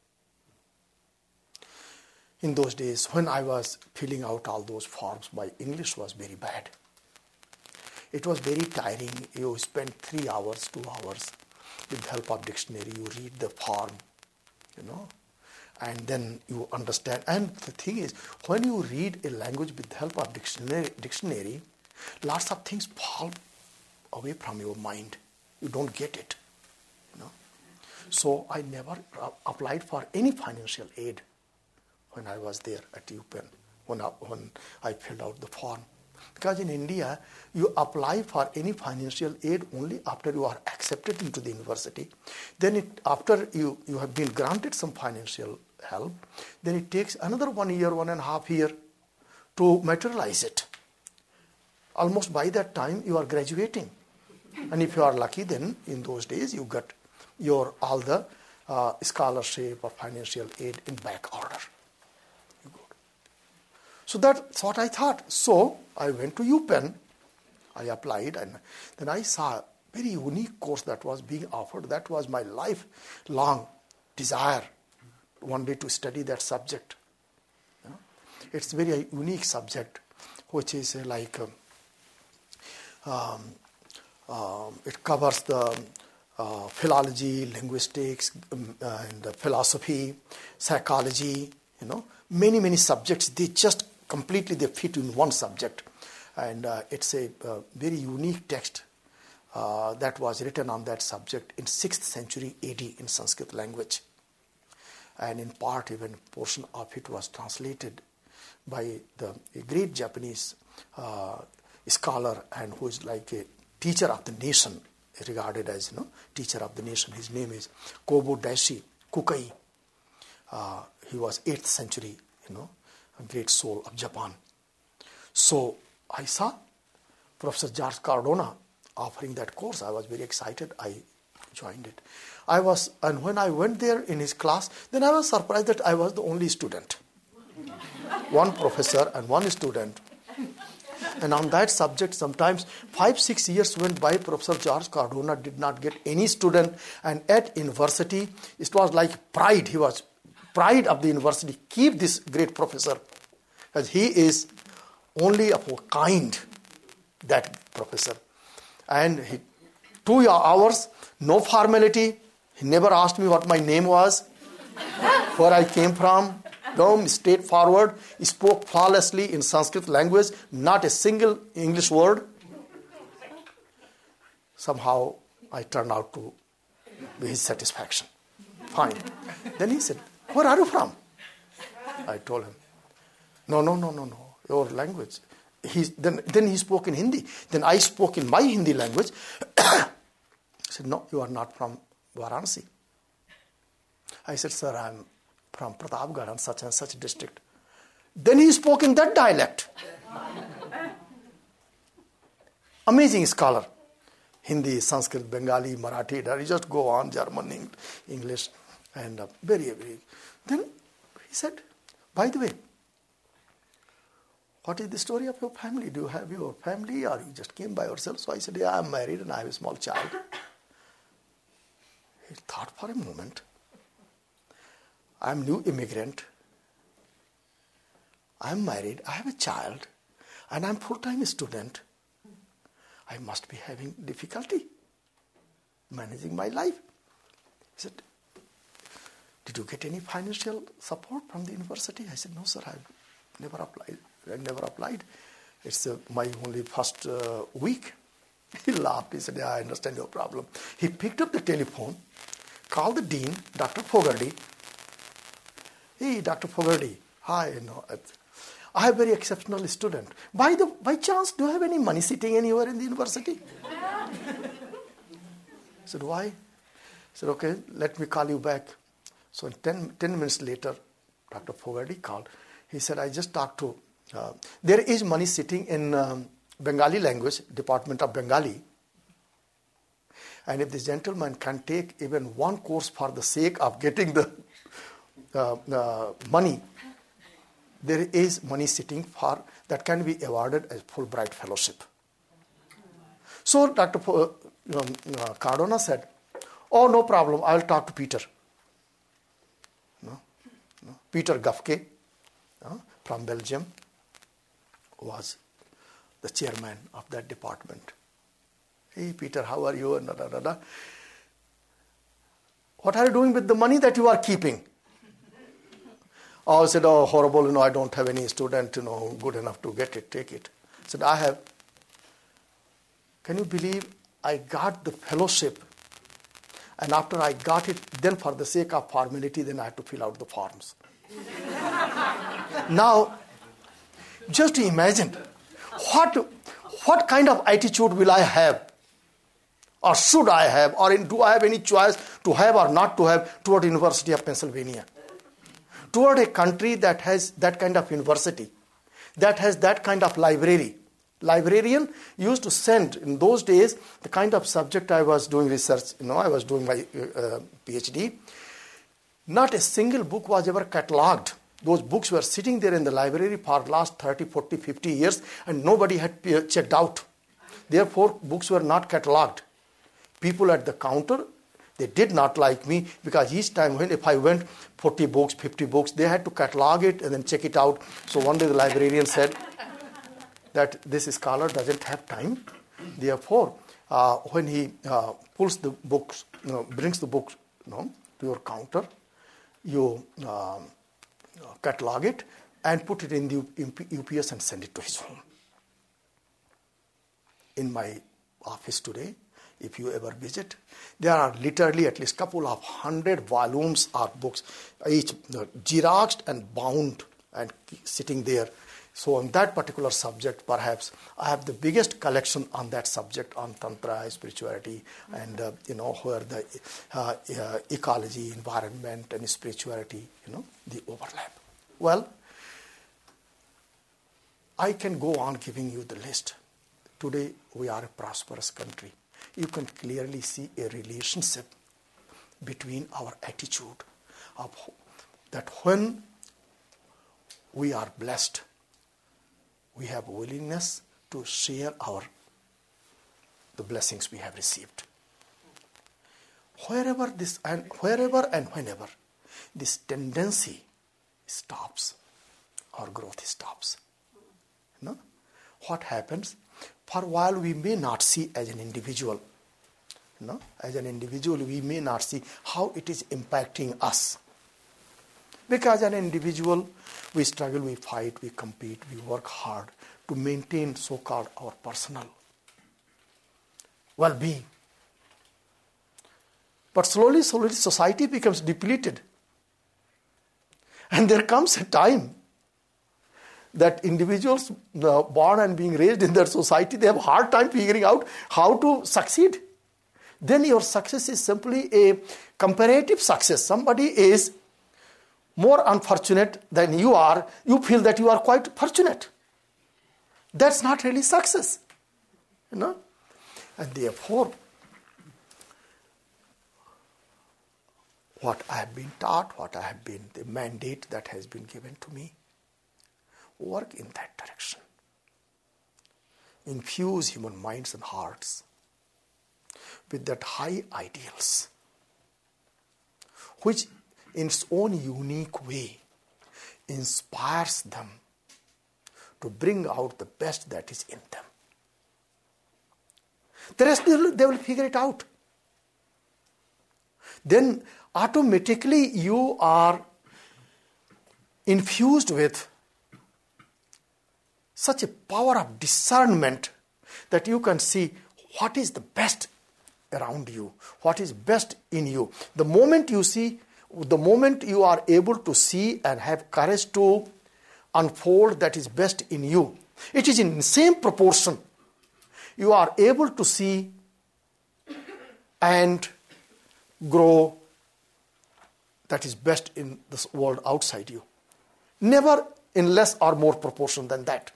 Speaker 1: In those days, when I was filling out all those forms, my English was very bad. It was very tiring. You spend three hours, two hours with the help of dictionary. You read the form, you know, and then you understand. And the thing is, when you read a language with the help of dictionary, dictionary, lots of things fall away from your mind. You don't get it, you know. So I never applied for any financial aid when I was there at UPenn, when I, when I filled out the form. Because in India, you apply for any financial aid only after you are accepted into the university. Then it, after you, you have been granted some financial help, then it takes another one year, one and a half year to materialize it. Almost by that time, you are graduating. And if you are lucky, then in those days, you get your all the uh, scholarship or financial aid in back order. So that's what I thought. So I went to UPenn, I applied, and then I saw a very unique course that was being offered. That was my lifelong desire, one day to study that subject. You know? It's a very unique subject, which is like, um, um, um, it covers the uh, philology, linguistics, um, and uh, philosophy, psychology, you know, many, many subjects. They just completely they fit in one subject, and uh, it's a uh, very unique text uh, that was written on that subject in sixth century A D in Sanskrit language, and in part even portion of it was translated by the a great Japanese uh, scholar and who is like a teacher of the nation, regarded as, you know, teacher of the nation. His name is Kobo Daishi Kukai. Uh, he was eighth century, you know, a great soul of Japan. So I saw Professor George Cardona offering that course. I was very excited. I joined it. I was, and when I went there in his class, then I was surprised that I was the only student. One professor and one student. And on that subject, sometimes five, six years went by, Professor George Cardona did not get any student. And at university, it was like pride. He was pride of the university. Keep this great professor, because he is only of a kind, that professor. And he, two hours, no formality. He never asked me what my name was, where I came from. No, straightforward. He spoke flawlessly in Sanskrit language, not a single English word. Somehow I turned out to be his satisfaction. Fine. Then he said, "Where are you from?" I told him, no, no, no, no, no, your language. He's, then, then he spoke in Hindi. Then I spoke in my Hindi language. He said, "No, you are not from Varanasi." I said, "Sir, I'm from Pratapgarh and such and such district." Then he spoke in that dialect. Amazing scholar. Hindi, Sanskrit, Bengali, Marathi, you just go on, German, English, and uh, very, very. Then he said, "By the way, what is the story of your family? Do you have your family or you just came by yourself? So I said, yeah, I'm married and I have a small child. He thought for a moment. I'm new immigrant. I'm married. I have a child. And I'm full-time student. I must be having difficulty managing my life. He said, did you get any financial support from the university? I said, no, sir, I've never applied. I never applied. It's uh, my only first uh, week. He laughed. He said, yeah, I understand your problem. He picked up the telephone, called the dean, Doctor Fogarty. Hey, Doctor Fogarty, hi, you know, I have a very exceptional student. By the by chance, do you have any money sitting anywhere in the university? I said, why? I said, okay, let me call you back. So ten, ten minutes later, Doctor Fogarty called. He said, I just talked to, uh, there is money sitting in um, Bengali language, Department of Bengali. And if this gentleman can take even one course for the sake of getting the uh, uh, money, there is money sitting for that can be awarded as Fulbright Fellowship. So Doctor Po- um, uh, Cardona said, oh, no problem, I'll talk to Peter. No? No? Peter Gufke uh, from Belgium was the chairman of that department. Hey, Peter, how are you? And da, da, da, da. What are you doing with the money that you are keeping? I said, oh, horrible, you know, I don't have any student, you know, good enough to get it, take it. I said, I have. Can you believe I got the fellowship? And after I got it, then for the sake of formality, then I had to fill out the forms. Now, just imagine, what, what kind of attitude will I have? Or should I have? Or in, do I have any choice to have or not to have toward University of Pennsylvania? Toward a country that has that kind of university, that has that kind of library. Librarian used to send, in those days, the kind of subject I was doing research, you know, I was doing my uh, PhD. Not a single book was ever catalogued. Those books were sitting there in the library for the last thirty, forty, fifty years and nobody had checked out. Therefore, books were not catalogued. People at the counter, they did not like me because each time when if I went forty books, fifty books, they had to catalog it and then check it out. So one day the librarian said that this scholar doesn't have time. Therefore, uh, when he uh, pulls the books, you know, brings the books you know, to your counter, you um, catalog it and put it in the U P S and send it to his home. In my office today, if you ever visit, there are literally at least a couple of hundred volumes of books, each uh, xeroxed and bound and sitting there. So on that particular subject, perhaps, I have the biggest collection on that subject, on Tantra, spirituality, and, uh, you know, where the uh, uh, ecology, environment, and spirituality, you know, the overlap. Well, I can go on giving you the list. Today, we are a prosperous country. You can clearly see a relationship between our attitude of that when we are blessed, we have willingness to share our the blessings we have received. Wherever this and wherever and whenever this tendency stops, our growth stops. You know? What happens? For a while we may not see as an individual. You know? As an individual we may not see how it is impacting us. Because as an individual, we struggle, we fight, we compete, we work hard to maintain so-called our personal well-being. But slowly, slowly, society becomes depleted. And there comes a time that individuals uh, born and being raised in their society, they have a hard time figuring out how to succeed. Then your success is simply a comparative success. Somebody is more unfortunate than you are, you feel that you are quite fortunate. That's not really success. You know? And therefore, what I have been taught, what I have been, the mandate that has been given to me, work in that direction. infuse human minds and hearts with that high ideals, which in its own unique way inspires them to bring out the best that is in them. The rest, they will figure it out. Then automatically you are infused with such a power of discernment that you can see what is the best around you, what is best in you. The moment you see, the moment you are able to see and have courage to unfold that is best in you, it is in the same proportion you are able to see and grow that is best in this world outside you. Never in less or more proportion than that.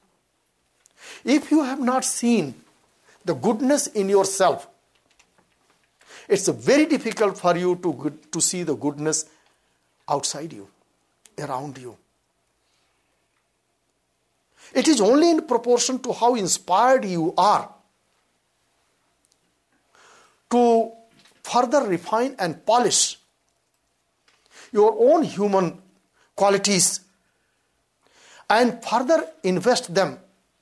Speaker 1: If you have not seen the goodness in yourself, it's very difficult for you to, to see the goodness outside you, around you. It is only in proportion to how inspired you are to further refine and polish your own human qualities and further invest them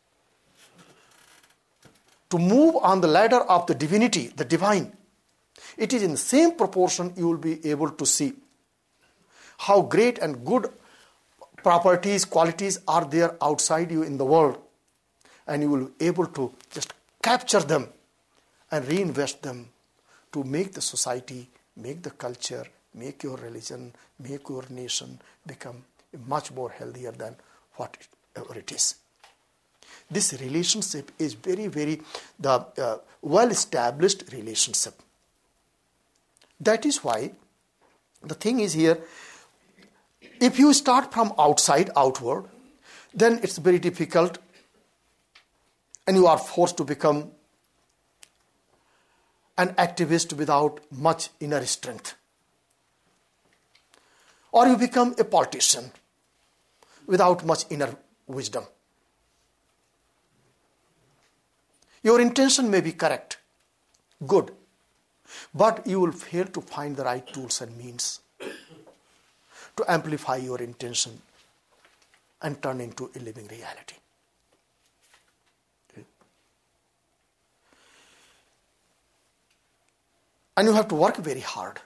Speaker 1: to move on the ladder of the divinity, the divine. It is in the same proportion you will be able to see how great and good properties, qualities are there outside you in the world, and you will be able to just capture them and reinvest them to make the society, make the culture, make your religion, make your nation become much more healthier than whatever it is. This relationship is very, very the uh, well-established relationship. That is why the thing is here, if you start from outside outward, then it's very difficult and you are forced to become an activist without much inner strength. Or you become a politician without much inner wisdom. Your intention may be correct, good, but you will fail to find the right tools and means to amplify your intention and turn into a living reality. Okay. And you have to work very hard.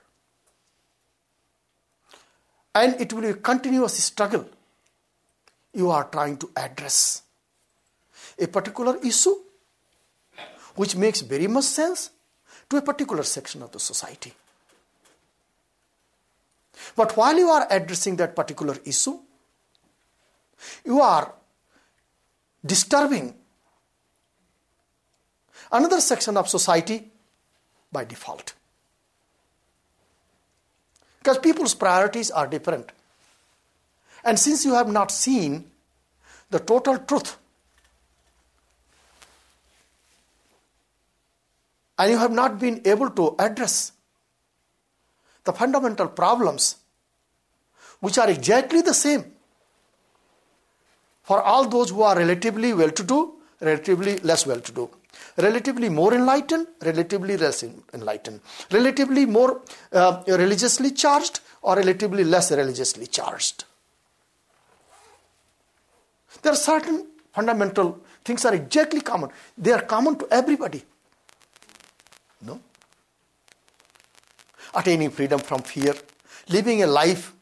Speaker 1: And it will be a continuous struggle. You are trying to address a particular issue which makes very much sense to a particular section of the society. But while you are addressing that particular issue, you are disturbing another section of society by default. Because people's priorities are different. And since you have not seen the total truth, and you have not been able to address the fundamental problems which are exactly the same for all those who are relatively well-to-do, relatively less well-to-do, relatively more enlightened, relatively less enlightened, relatively more uh, religiously charged or relatively less religiously charged. There are certain fundamental things are exactly common. They are common to everybody. No? Attaining freedom from fear, living a life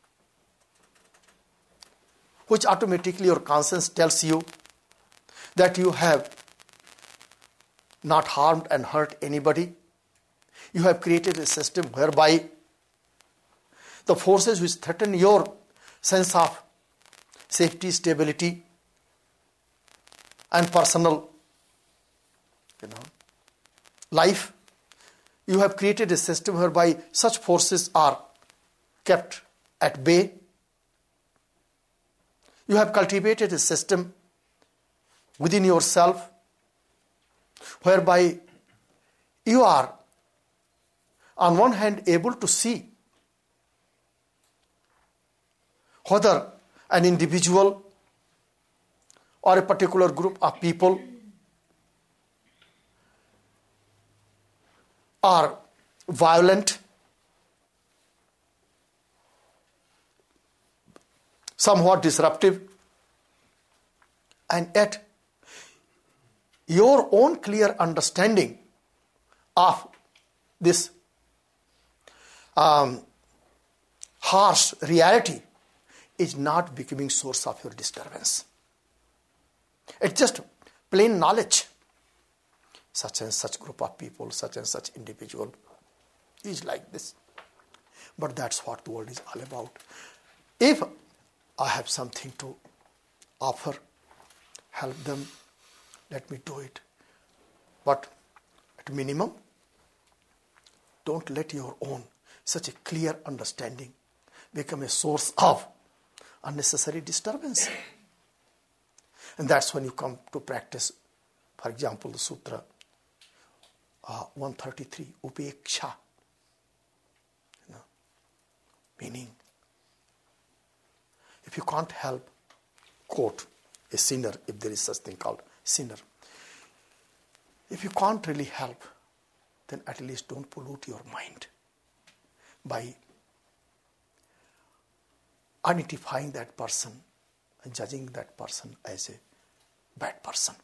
Speaker 1: which automatically your conscience tells you that you have not harmed and hurt anybody. You have created a system whereby the forces which threaten your sense of safety, stability, and personal, you know, life, you have created a system whereby such forces are kept at bay. You have cultivated a system within yourself whereby you are on one hand able to see whether an individual or a particular group of people are violent, somewhat disruptive, and yet your own clear understanding of this um, harsh reality is not becoming source of your disturbance. It's just plain knowledge. Such and such group of people, such and such individual is like this. But that's what the world is all about. If I have something to offer, help them, let me do it. But at minimum, don't let your own such a clear understanding become a source of unnecessary disturbance. And that's when you come to practice, for example, the Sutra uh, one thirty-three, Upeksha. You know, meaning, if you can't help, quote, a sinner, if there is such thing called sinner, if you can't really help, then at least don't pollute your mind by identifying that person and judging that person as a bad person.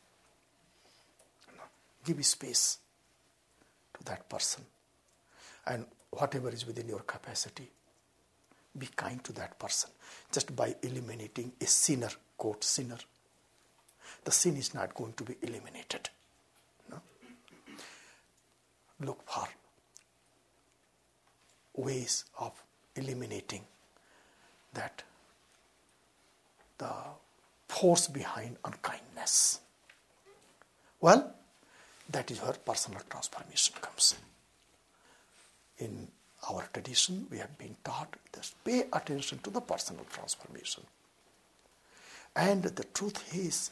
Speaker 1: Give space to that person, and whatever is within your capacity, be kind to that person. Just by eliminating a sinner, quote, sinner, the sin is not going to be eliminated. No? Look for ways of eliminating that, the force behind unkindness. Well, that is where personal transformation comes. In our tradition, we have been taught that pay attention to the personal transformation. And the truth is,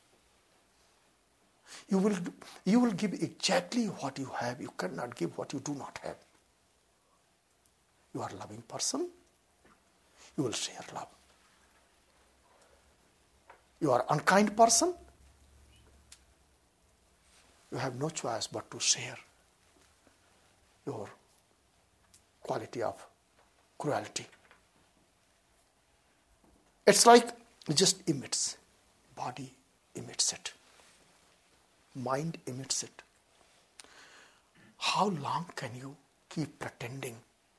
Speaker 1: you will, you will give exactly what you have. You cannot give what you do not have. You are a loving person, you will share love. You are an unkind person, you have no choice but to share your quality of cruelty. It's like it just emits. Body emits it. Mind emits it. How long can you keep pretending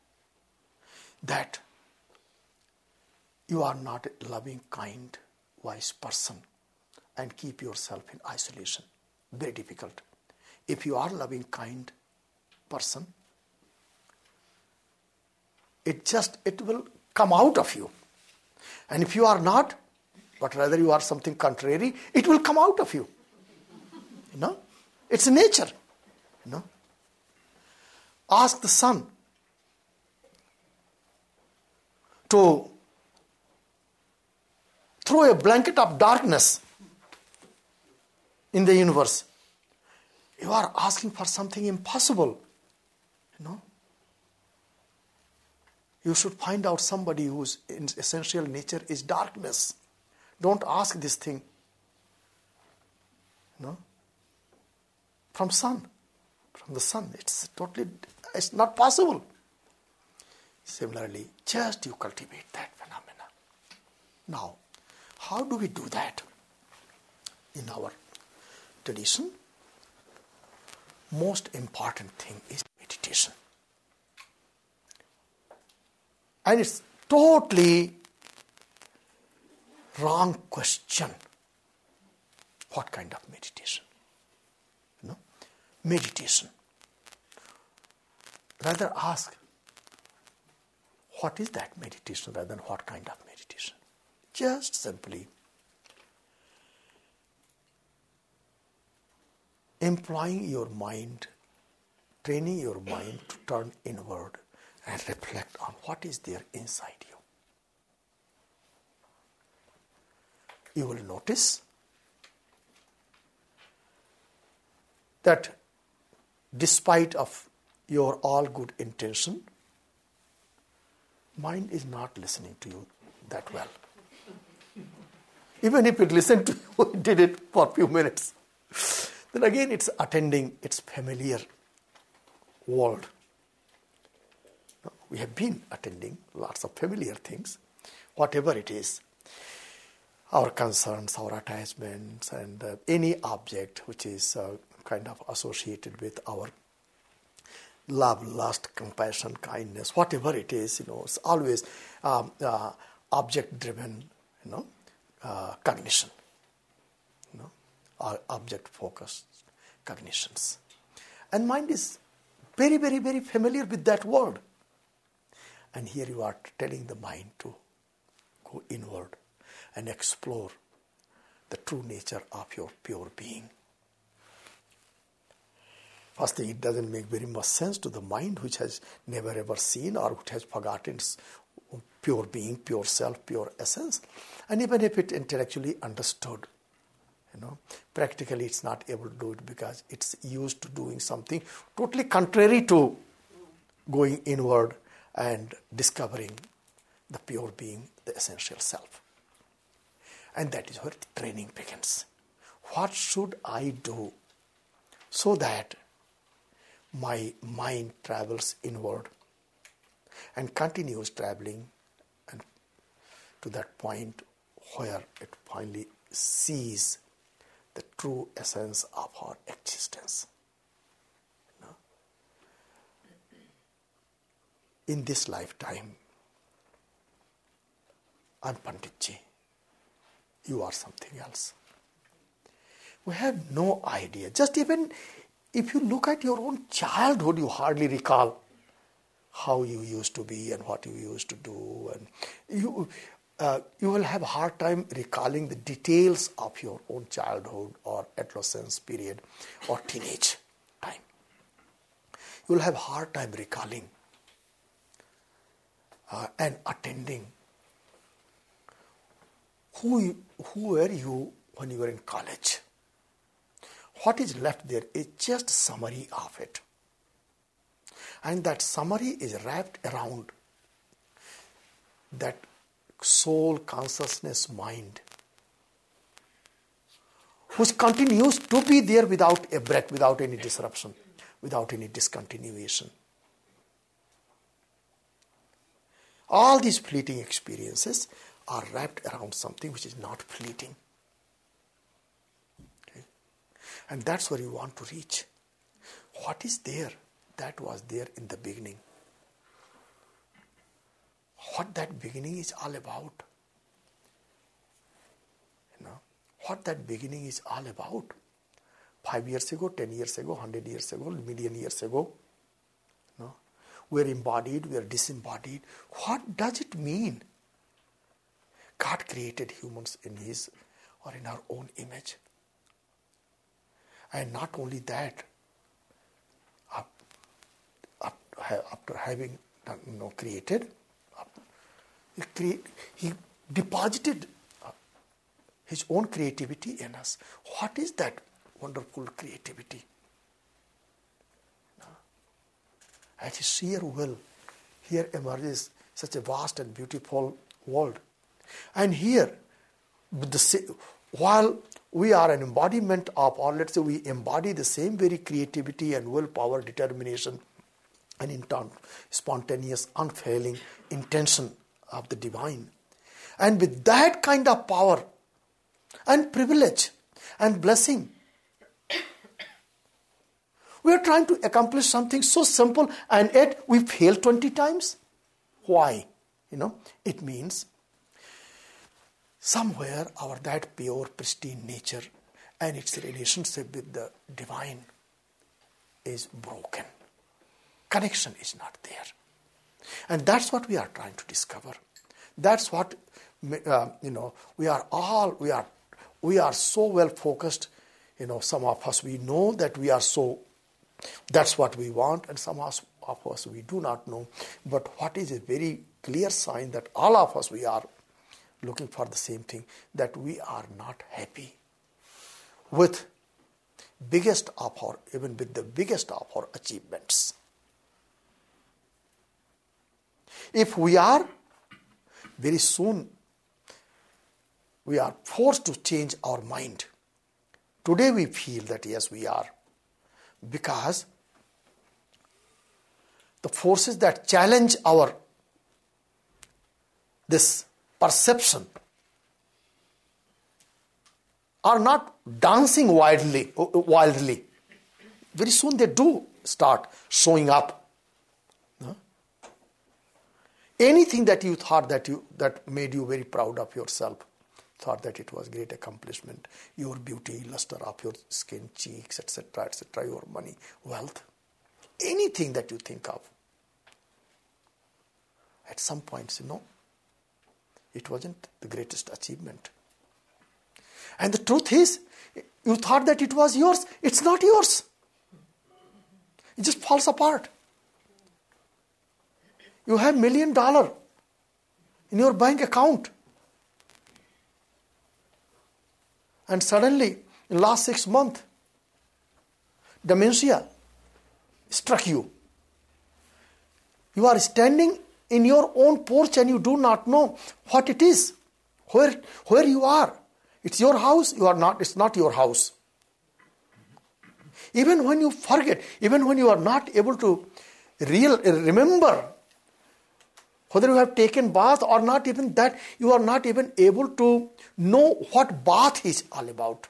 Speaker 1: that you are not a loving, kind, wise person and keep yourself in isolation? Very difficult. If you are a loving, kind person, it just, it will come out of you. And if you are not, but rather you are something contrary, it will come out of you. You know? It's nature. You know? Ask the sun to throw a blanket of darkness in the universe. You are asking for something impossible. You know? You should find out somebody whose essential nature is darkness. Don't ask this thing. You know? From sun. From the sun. It's totally, it's not possible. Similarly, just you cultivate that phenomena. Now, how do we do that? In our tradition, most important thing is meditation. And it's totally wrong question. What kind of meditation? You know? Meditation. Rather ask, what is that meditation rather than what kind of meditation? Just simply employing your mind, training your mind to turn inward and reflect on what is there inside you. You will notice that despite of your all good intention, mind is not listening to you that well. Even if it listened to you, it did it for a few minutes. Then again it's attending its familiar world. We have been attending lots of familiar things, whatever it is, our concerns, our attachments, and uh, any object which is uh, kind of associated with our love, lust, compassion, kindness, whatever it is, you know, it's always um, uh, object-driven, you know, uh, cognition, you know, or object-focused cognitions. And mind is very, very, very familiar with that world. And here you are telling the mind to go inward and explore the true nature of your pure being. First thing, it doesn't make very much sense to the mind which has never ever seen or which has forgotten its pure being, pure self, pure essence. And even if it intellectually understood, you know, practically it's not able to do it because it's used to doing something totally contrary to going inward and discovering the pure being, the essential self. And that is where the training begins. What should I do so that my mind travels inward and continues traveling and to that point where it finally sees the true essence of our existence? You know? In this lifetime, I'm Panditji. You are something else. We have no idea. Just even if you look at your own childhood, you hardly recall how you used to be and what you used to do. And you, uh, you will have a hard time recalling the details of your own childhood or adolescence period or teenage time. You will have a hard time recalling uh, and attending who, you, who were you when you were in college. What is left there is just a summary of it. And that summary is wrapped around that soul, consciousness, mind, which continues to be there without a breath, without any disruption, without any discontinuation. All these fleeting experiences are wrapped around something which is not fleeting. Okay? And that's where you want to reach. What is there that was there in the beginning? What that beginning is all about. You know, what that beginning is all about. Five years ago, ten years ago, hundred years ago, million years ago. You know, we are embodied, we are disembodied. What does it mean? God created humans in His or in our own image. And not only that, after having you know, created, he, create, he deposited His own creativity in us. What is that wonderful creativity? At His sheer will, here emerges such a vast and beautiful world. And here, with the, while we are an embodiment of, or let's say we embody the same very creativity and willpower, determination, and in turn, spontaneous, unfailing intention of the divine. And with that kind of power and privilege and blessing, we are trying to accomplish something so simple and yet we fail twenty times. Why? You know, it means somewhere our that pure, pristine nature and its relationship with the divine is broken. Connection is not there. And that's what we are trying to discover. That's what, uh, you know, we are all, we are, we are so well focused, you know, some of us, we know that we are so, that's what we want, and some of us, we do not know. But what is a very clear sign that all of us, we are looking for the same thing, that we are not happy with biggest of our, even with the biggest of our achievements. If we are, very soon, we are forced to change our mind. Today we feel that yes, we are. Because the forces that challenge our this perception are not dancing wildly, wildly. Very soon they do start showing up. No? Anything that you thought that you that made you very proud of yourself, thought that it was a great accomplishment, your beauty, luster of your skin, cheeks, et cetera, et cetera, your money, wealth, anything that you think of, at some point say, no, it wasn't the greatest achievement. And the truth is, you thought that it was yours. It's not yours. It just falls apart. You have million dollar in your bank account. And suddenly, in the last six months, dementia struck you. You are standing in your own porch and you do not know what it is, where, where you are. It's your house, you are not, it's not your house. Even when you forget, even when you are not able to real, remember whether you have taken bath or not, even that, you are not even able to know what bath is all about.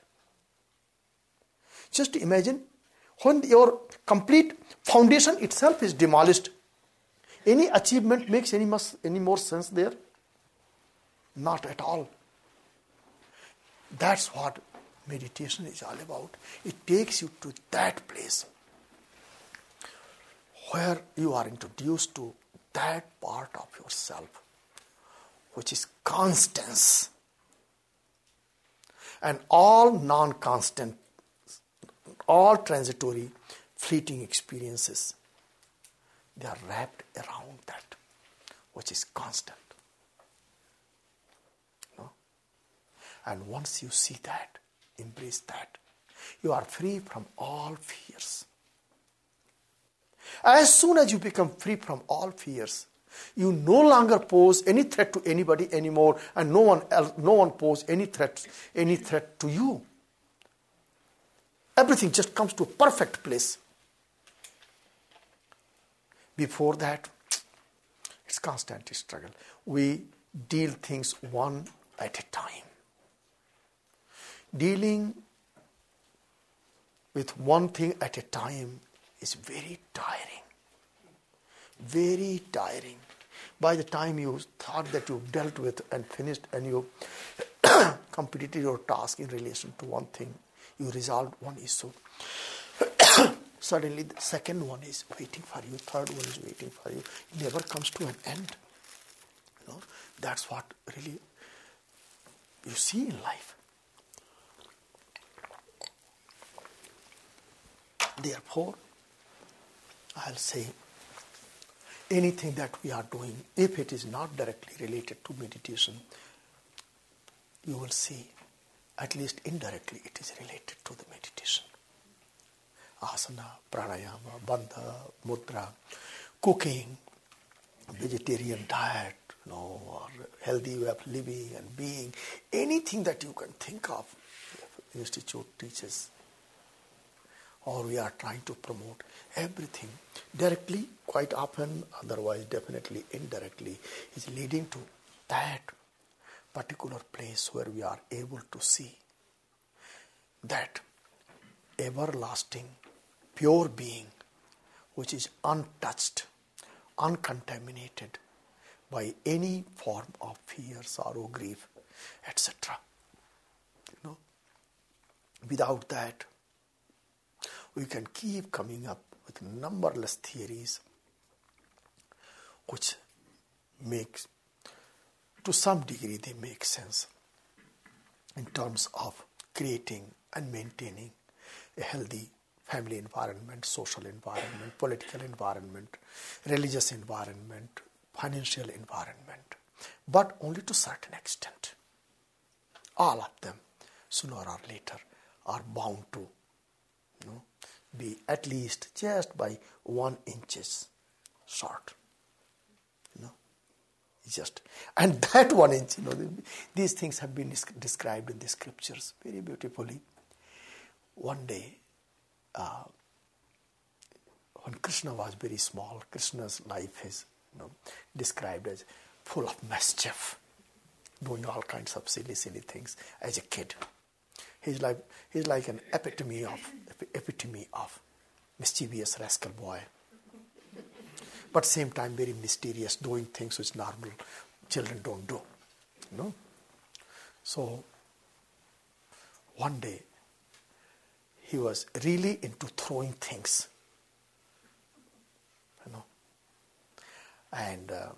Speaker 1: Just imagine when your complete foundation itself is demolished. Any achievement makes any, much, any more sense there? Not at all. That's what meditation is all about. It takes you to that place where you are introduced to that part of yourself which is constance. And all non-constant, all transitory, fleeting experiences, they are wrapped around that which is constant. No? And once you see that, embrace that, you are free from all fears. As soon as you become free from all fears, you no longer pose any threat to anybody anymore, and no one else, no one poses any threat, any threat to you. Everything just comes to a perfect place. Before that, it's constant struggle. We deal things one at a time. Dealing with one thing at a time is very tiring. Very tiring. By the time you thought that you've dealt with and finished and you completed your task in relation to one thing, you resolved one issue. Suddenly the second one is waiting for you, third one is waiting for you. It never comes to an end. You know, that's what really you see in life. Therefore, I'll say, anything that we are doing, if it is not directly related to meditation, you will see, at least indirectly, it is related to the meditation. Asana, pranayama, bandha, mudra, cooking, vegetarian diet, you know, or healthy way of living and being, anything that you can think of, the Institute teaches, or we are trying to promote, everything directly, quite often, otherwise definitely indirectly, is leading to that particular place where we are able to see that everlasting, pure being which is untouched, uncontaminated by any form of fear, sorrow, grief, et cetera. You know, without that, we can keep coming up with numberless theories which makes, to some degree, they make sense in terms of creating and maintaining a healthy family environment, social environment, political environment, religious environment, financial environment, but only to a certain extent. All of them, sooner or later, are bound to, you know, be at least just by one inches short. You know, just and that one inch. You know, these things have been described in the scriptures very beautifully. One day, uh, when Krishna was very small, Krishna's life is, you know, described as full of mischief, doing all kinds of silly, silly things as a kid. He's like he's like an epitome of epitome of mischievous rascal boy. But same time very mysterious, doing things which normal children don't do. You know? So one day he was really into throwing things. You know. And uh,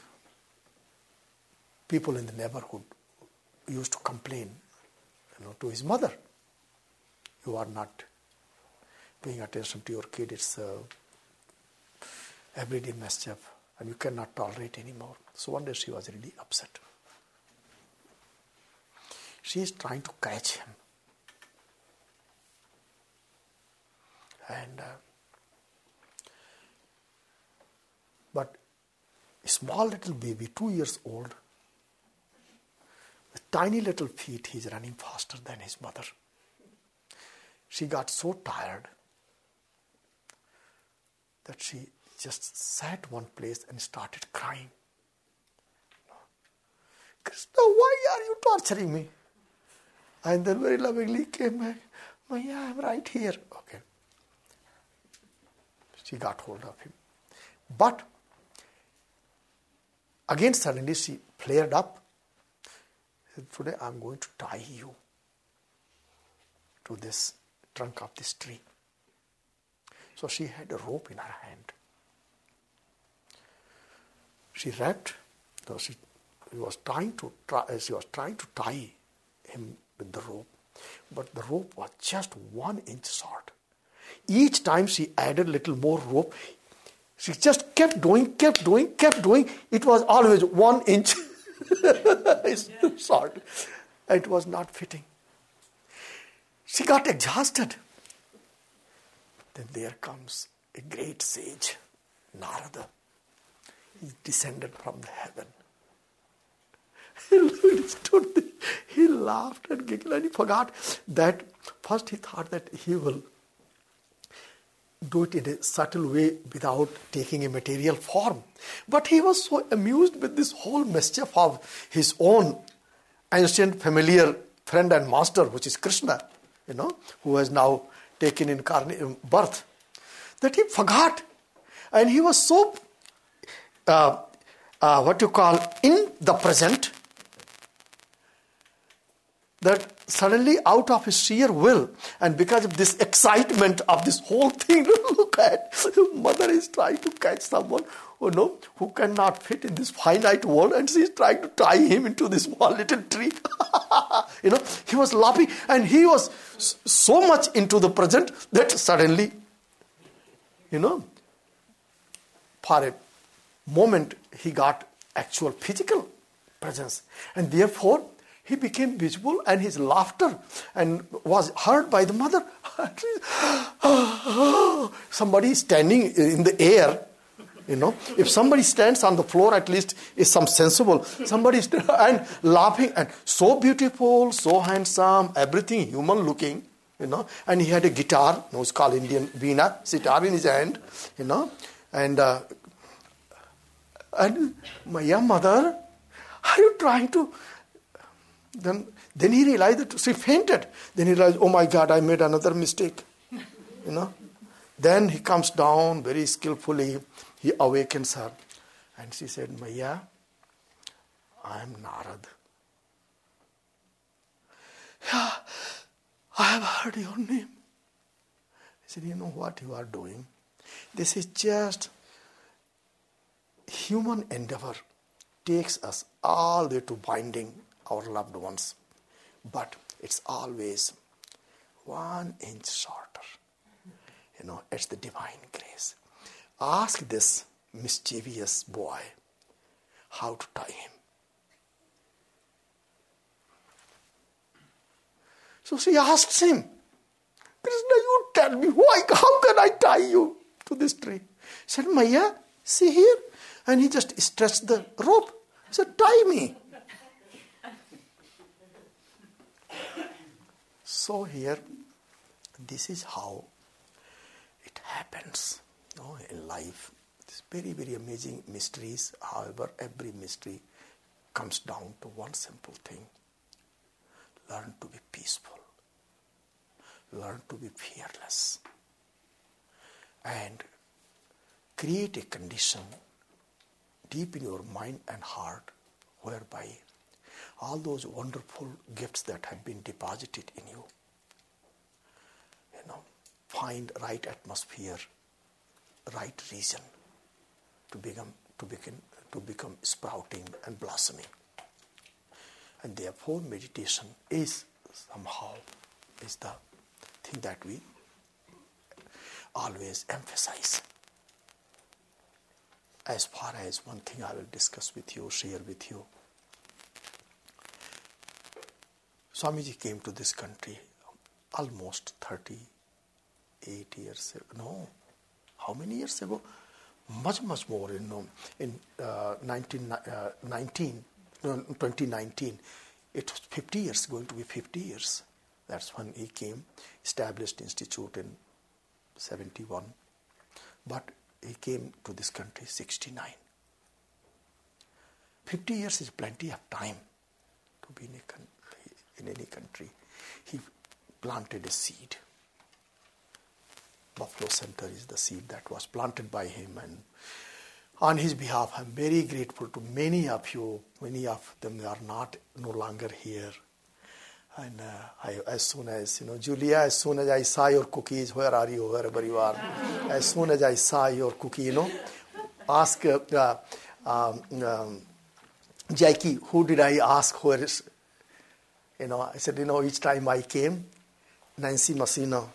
Speaker 1: people in the neighborhood used to complain, you know, to his mother. You are not paying attention to your kid. It's uh, everyday mischief, and you cannot tolerate anymore. So one day she was really upset. She is trying to catch him. And uh, but a small little baby, two years old, with tiny little feet, he is running faster than his mother. She got so tired that she just sat one place and started crying. Krishna, why are you torturing me? And then very lovingly came back. Maya, I'm right here. Okay. She got hold of him. But again suddenly she flared up. Said, today I'm going to tie you to this trunk of this tree. So she had a rope in her hand. She wrapped, so she was trying to try, she was trying to tie him with the rope, but the rope was just one inch short. Each time she added a little more rope, she just kept doing, kept doing, kept doing. It was always one inch short. It was not fitting. She got exhausted. Then there comes a great sage, Narada. He descended from the heaven. He stood there. He laughed and giggled, and he forgot that first he thought that he will do it in a subtle way without taking a material form. But he was so amused with this whole mischief of his own ancient familiar friend and master, which is Krishna, you know, who has now taken incarnate birth, that he forgot. And he was so, uh, uh, what you call, in the present, that suddenly out of his sheer will, and because of this excitement of this whole thing, look at, mother is trying to catch someone who, know, who cannot fit in this finite world, and she is trying to tie him into this small little tree. You know, he was laughing, and he was so much into the present that suddenly, you know, for a moment he got actual physical presence, and therefore he became visible, and his laughter and was heard by the mother. Somebody standing in the air, you know. If somebody stands on the floor, at least is some sensible. Somebody st- and laughing, and so beautiful, so handsome, everything human looking, you know. And he had a guitar, you know, it's called Indian veena, sitar in his hand, you know. And uh, and Maya, mother, are you trying to? Then, then he realized that she fainted. Then he realized, oh my God, I made another mistake. You know. Then he comes down very skillfully. He awakens her. And she said, Maya, I am Narad. Yeah, I have heard your name. I said, you know what you are doing? This is just human endeavor. Takes us all the way to binding our loved ones, but it's always one inch shorter. You know, it's the divine grace. Ask this mischievous boy how to tie him. So she asks him, Krishna, you tell me, why, how can I tie you to this tree? He said, Maya, see here. And he just stretched the rope. He said, tie me. So here, this is how it happens. you know, in life. It's very, very amazing mysteries. However, every mystery comes down to one simple thing. Learn to be peaceful. Learn to be fearless. And create a condition deep in your mind and heart whereby all those wonderful gifts that have been deposited in you, you know, find right atmosphere, right reason to become to begin to become sprouting and blossoming. And therefore meditation is somehow is the thing that we always emphasize. As far as one thing I will discuss with you, share with you. Swamiji came to this country almost thirty-eight years ago. No, how many years ago? Much, much more. You know, in uh, nineteen, uh, nineteen, no, twenty nineteen, it was fifty years, going to be fifty years. That's when he came, established institute in seventy-one. But he came to this country sixty-nine. fifty years is plenty of time to be in, a country, in any country. He planted a seed. Buffalo Center is the seed that was planted by him, and on his behalf I'm very grateful to many of you. Many of them are not no longer here. And uh, I, as soon as, you know, Julia, as soon as I saw your cookies, where are you, wherever you are, as soon as I saw your cookie, you know, ask uh, uh, um, um, Jackie, who did I ask where is, you know, I said, you know, each time I came, Nancy Massino,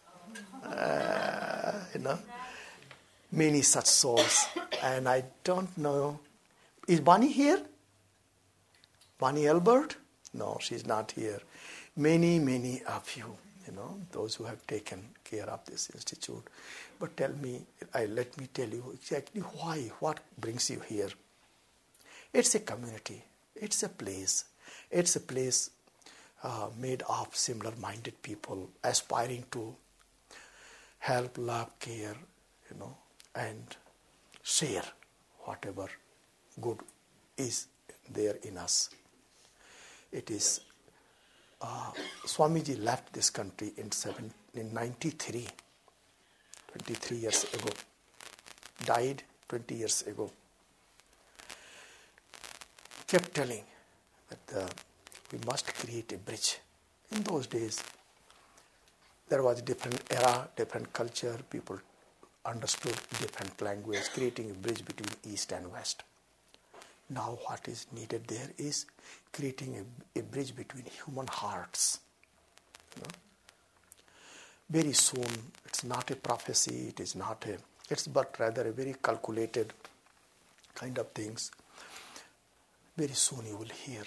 Speaker 1: uh, you know, many such souls. And I don't know, is Bonnie here? Bonnie Albert? No, she's not here. Many, many of you, you know, those who have taken care of this institute. But tell me, I, let me tell you exactly why, what brings you here. It's a community. It's a place. It's a place uh, made of similar-minded people aspiring to help, love, care, you know, and share whatever good is there in us. It is, uh, Swamiji left this country in, seven, in ninety-three, twenty-three years ago, died twenty years ago. Kept telling that uh, we must create a bridge. In those days, there was a different era, different culture, people understood different language, creating a bridge between East and West. Now what is needed there is creating a, a bridge between human hearts. You know? Very soon, it's not a prophecy, it is not a, it's but rather a very calculated kind of things. Very soon you will hear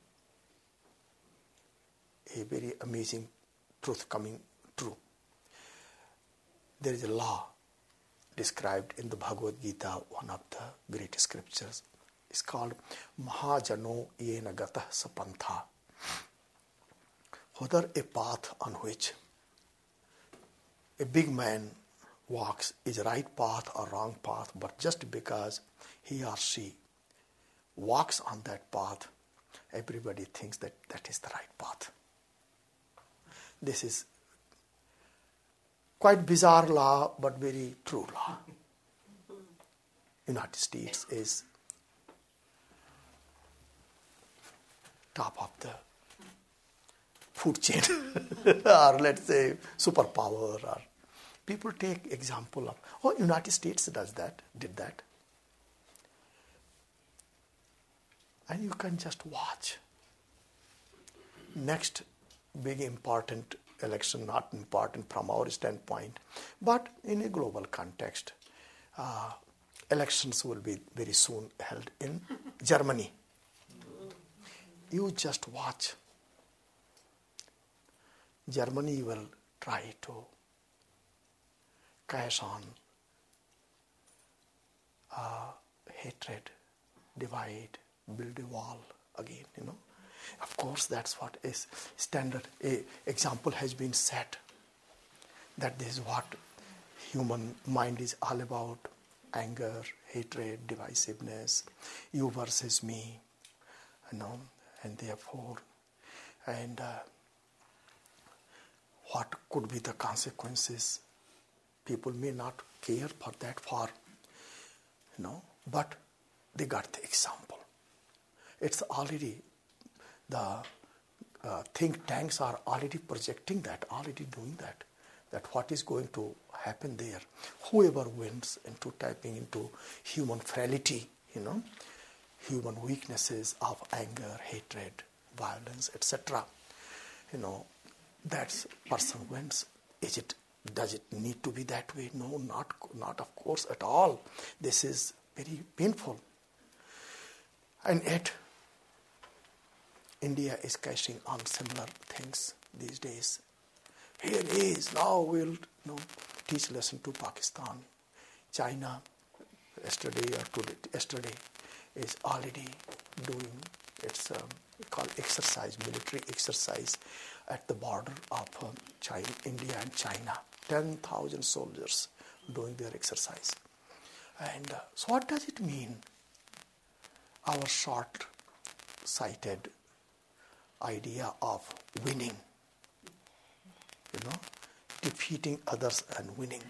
Speaker 1: a very amazing truth coming true. There is a law described in the Bhagavad Gita, one of the great scriptures. It's called Mahajano Yena Gatah Sapantha. Whether a path on which a big man walks is a right path or wrong path, but just because he or she walks on that path, everybody thinks that that is the right path. This is quite bizarre law, but very true law. United States is top of the food chain, or let's say superpower, or people take example of, oh, United States does that, did that. And you can just watch. Next big important election, not important from our standpoint, but in a global context, uh, elections will be very soon held in Germany. You just watch. Germany will try to cash on uh, hatred, divide, build a wall again, you know. Of course, that's what is standard. A example has been set that this is what human mind is all about anger, hatred, divisiveness, you versus me, you know, and therefore, and uh, what could be the consequences? People may not care for that far, you know, but they got the example. It's already, the uh, think tanks are already projecting that, already doing that, that what is going to happen there. Whoever wins into tapping into human frailty, you know, human weaknesses of anger, hatred, violence, et cetera, you know, that person wins. Is it? Does it need to be that way? No, not not of course at all. This is very painful, and yet India is cashing on similar things these days. Here is now we'll you know, teach lesson to Pakistan. China, yesterday or today, yesterday is already doing its um, called exercise, military exercise at the border of um, China, India and China. ten thousand soldiers doing their exercise. And uh, so what does it mean? Our short-sighted idea of winning, you know, defeating others and winning,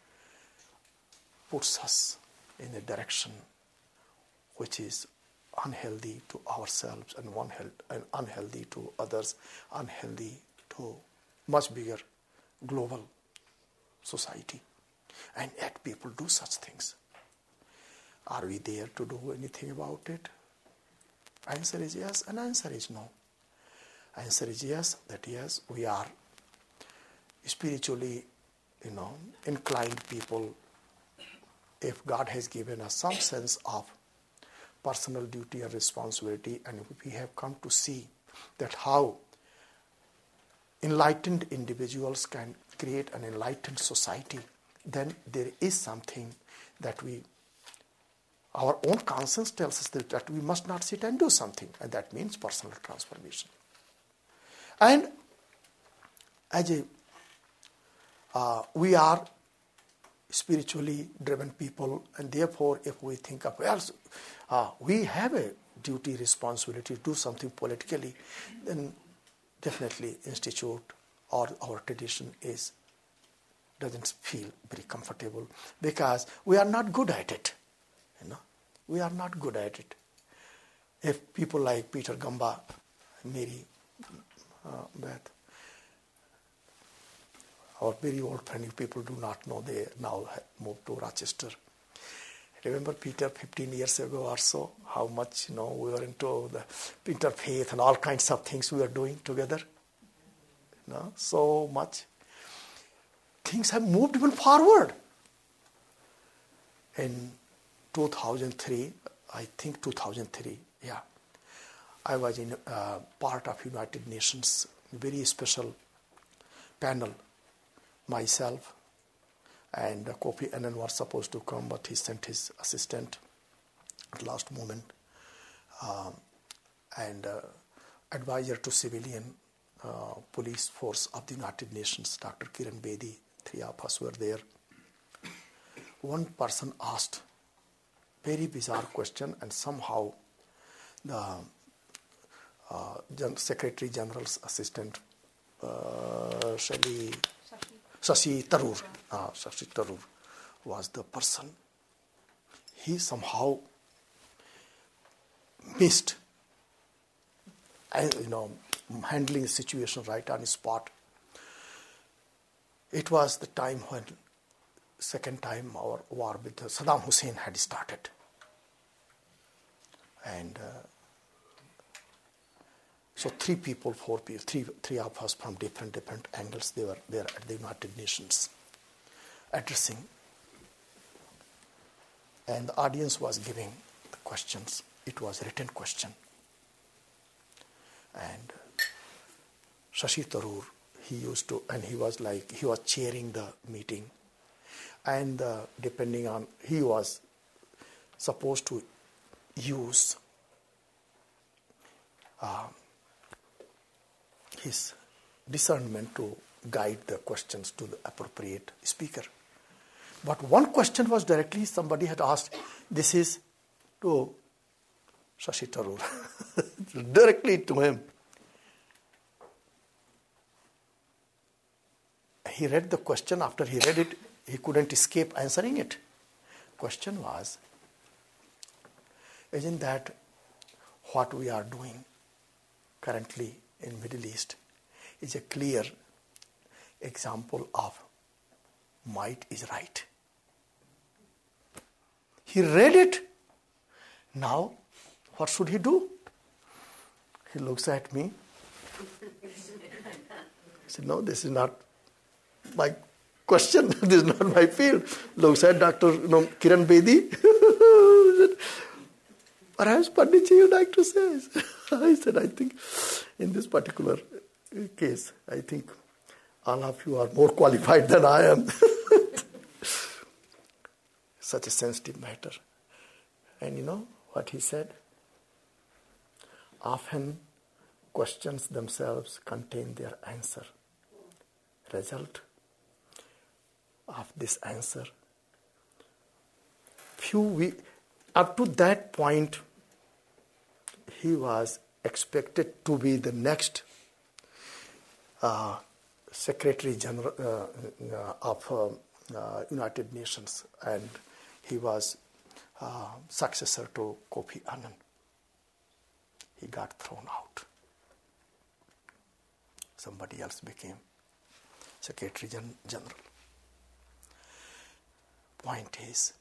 Speaker 1: puts us in a direction which is unhealthy to ourselves and one and unhealthy to others, unhealthy to much bigger global society. And yet people do such things. Are we there to do anything about it? Answer is yes, and answer is no. Answer is yes, that yes, we are spiritually, you know, inclined people. If God has given us some sense of personal duty and responsibility, and we have come to see that how enlightened individuals can create an enlightened society, then there is something that we, our own conscience tells us that, that we must not sit and do something, and that means personal transformation. And as a, uh, we are spiritually driven people, and therefore if we think of, well, uh, we have a duty, responsibility to do something politically, then definitely institute or our tradition is doesn't feel very comfortable because we are not good at it. You know, we are not good at it. If people like Peter Gamba, Mary uh, Beth, our very old friend, if people do not know, they now have moved to Rochester. Remember Peter fifteen years ago or so, how much, you know, we were into the interfaith and all kinds of things we were doing together. You know, so much. Things have moved even forward. In two thousand three, I think two thousand three, yeah, I was in uh, part of United Nations, very special panel. Myself and uh, Kofi Annan was supposed to come, but he sent his assistant at last moment. Um, and uh, advisor to civilian uh, police force of the United Nations, Doctor Kiran Bedi, three of us were there. One person asked very bizarre question, and somehow the uh, Gen- Secretary General's assistant, uh, Shelly Shashi Tharoor, uh, Shashi Tharoor was the person. He somehow missed, you know, handling the situation right on the spot. It was the time when second time our war with Saddam Hussein had started, and uh, so three people, four people, three three of us from different different angles, they were there at the United Nations addressing, and the audience was giving the questions. It was a written question, and Shashi Tharoor, he used to, and he was like, he was chairing the meeting, and uh, depending on, he was supposed to use uh, his discernment to guide the questions to the appropriate speaker. But one question was directly, somebody had asked, this is to Shashi Tharoor, directly to him. He read the question. After he read it, he couldn't escape answering it. Question was, isn't that what we are doing currently in Middle East is a clear example of might is right. He read it. Now, what should he do? He looks at me. He said, no, this is not my question. This is not my field. Looks at Doctor You know, Kiran Bedi. Perhaps Panditji you'd like to say. I said, I think in this particular case, I think all of you are more qualified than I am. Such a sensitive matter. And you know what he said? Often questions themselves contain their answer. Result of this answer. Few we, up to that point, he was expected to be the next uh, Secretary General uh, uh, of uh, uh, United Nations, and he was uh, successor to Kofi Annan. He got thrown out. Somebody else became Secretary Gen- General. Point is,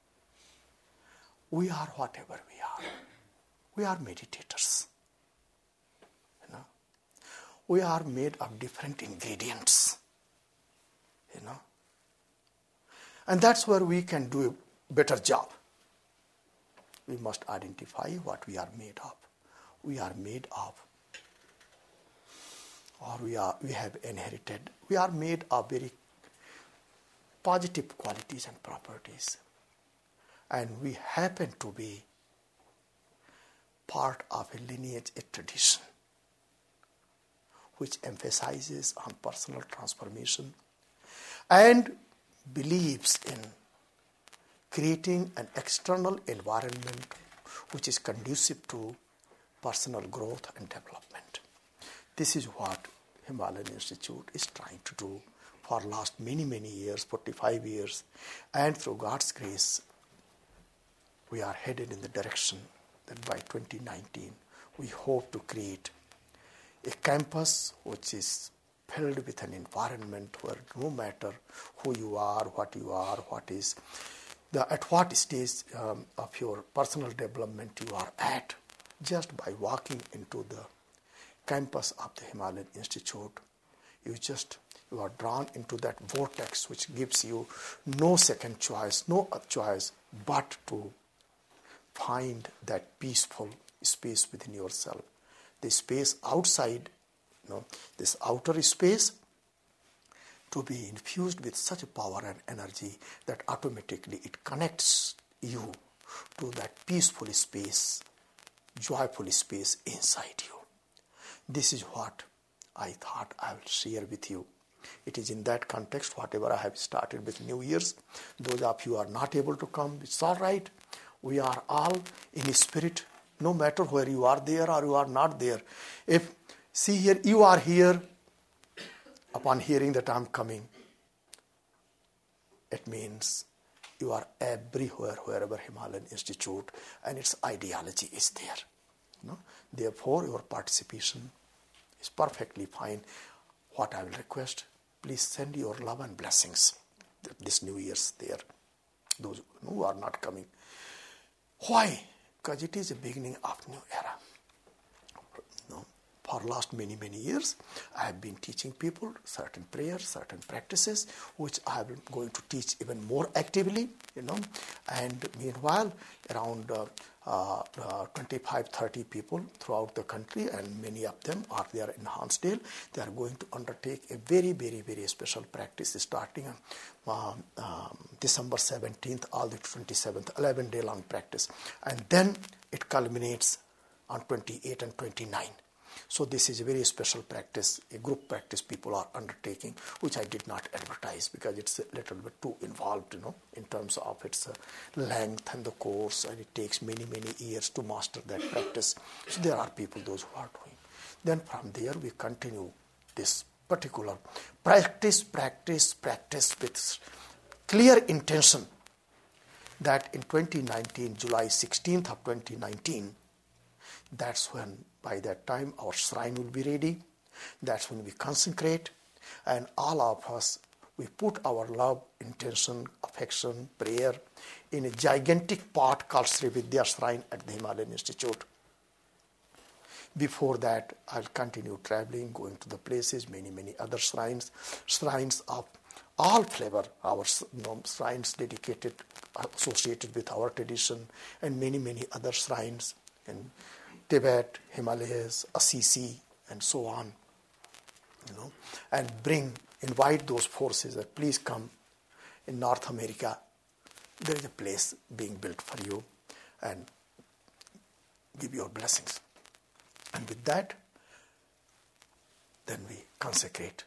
Speaker 1: we are whatever we are. We are meditators. You know, we are made of different ingredients. You know, and that's where we can do a better job. We must identify what we are made of. We are made of, or we are we have inherited. We are made of very positive qualities and properties, and we happen to be part of a lineage, a tradition, which emphasizes on personal transformation and believes in creating an external environment which is conducive to personal growth and development. This is what Himalayan Institute is trying to do for last many, many years, forty-five years, and through God's grace, we are headed in the direction that by twenty nineteen, we hope to create a campus which is filled with an environment where no matter who you are, what you are, what is, the, at what stage um, of your personal development you are at, just by walking into the campus of the Himalayan Institute, you just you are drawn into that vortex which gives you no second choice, no other choice but to find that peaceful space within yourself. The space outside, you know, this outer space, to be infused with such a power and energy that automatically it connects you to that peaceful space, joyful space inside you. This is what I thought I will share with you. It is in that context, whatever I have started with New Year's, those of you who are not able to come, it's all right. We are all in spirit, no matter where you are there or you are not there. If, see here, you are here, upon hearing that I am coming, it means you are everywhere, wherever Himalayan Institute and its ideology is there. You know? Therefore, your participation is perfectly fine. What I will request, please send your love and blessings this New Year's there, those who are not coming. Why? Because it is a beginning of new era. No? For last many, many years, I have been teaching people certain prayers, certain practices, which I am going to teach even more actively, you know. And meanwhile, around uh, uh, uh, twenty-five, thirty people throughout the country, and many of them are there in Hansdale. They are going to undertake a very, very, very special practice starting on uh, um, December seventeenth, all the twenty-seventh, eleven day long practice. And then it culminates on twenty-eight and twenty-nine. So this is a very special practice, a group practice people are undertaking, which I did not advertise because it's a little bit too involved, you know, in terms of its uh, length and the course, and it takes many, many years to master that practice. So there are people, those who are doing. Then from there we continue this particular practice, practice, practice with clear intention that in twenty nineteen, July sixteenth of twenty nineteen, that's when, by that time, our shrine will be ready. That's when we consecrate, and all of us, we put our love, intention, affection, prayer in a gigantic pot called Sri Vidya Shrine at the Himalayan Institute. Before that, I'll continue traveling, going to the places, many, many other shrines, shrines of all flavor, our you know, shrines dedicated, associated with our tradition, and many, many other shrines in Tibet, Himalayas, Assisi, and so on, you know, and bring, invite those forces that please come in North America. There is a place being built for you, and give your blessings. And with that, then we consecrate.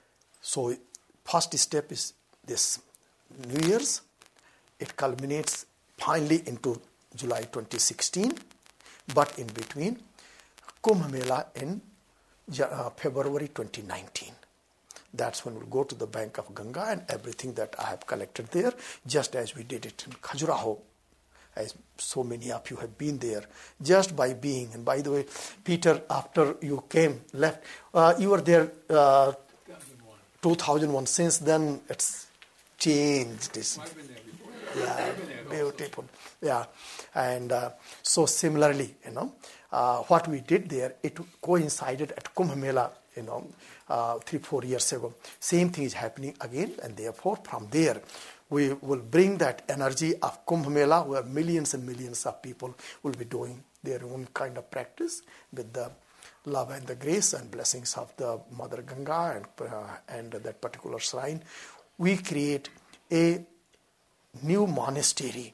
Speaker 1: So first step is this New Year's. It culminates finally into July twenty sixteen, but in between, Kumbh Mela in uh, February twenty nineteen. That's when we'll go to the bank of Ganga, and everything that I have collected there, just as we did it in Khajuraho, as so many of you have been there, just by being. And by the way, Peter, after you came, left, uh, you were there uh, two thousand one. Since then, it's changed. It's,
Speaker 2: I've been there before.
Speaker 1: yeah, beautiful. Yeah, and uh, so similarly, you know, uh, what we did there, it coincided at Kumbh Mela, you know, uh, three, four years ago. Same thing is happening again, and therefore from there, we will bring that energy of Kumbh Mela, where millions and millions of people will be doing their own kind of practice with the love and the grace and blessings of the Mother Ganga and, uh, and that particular shrine. We create a new monastery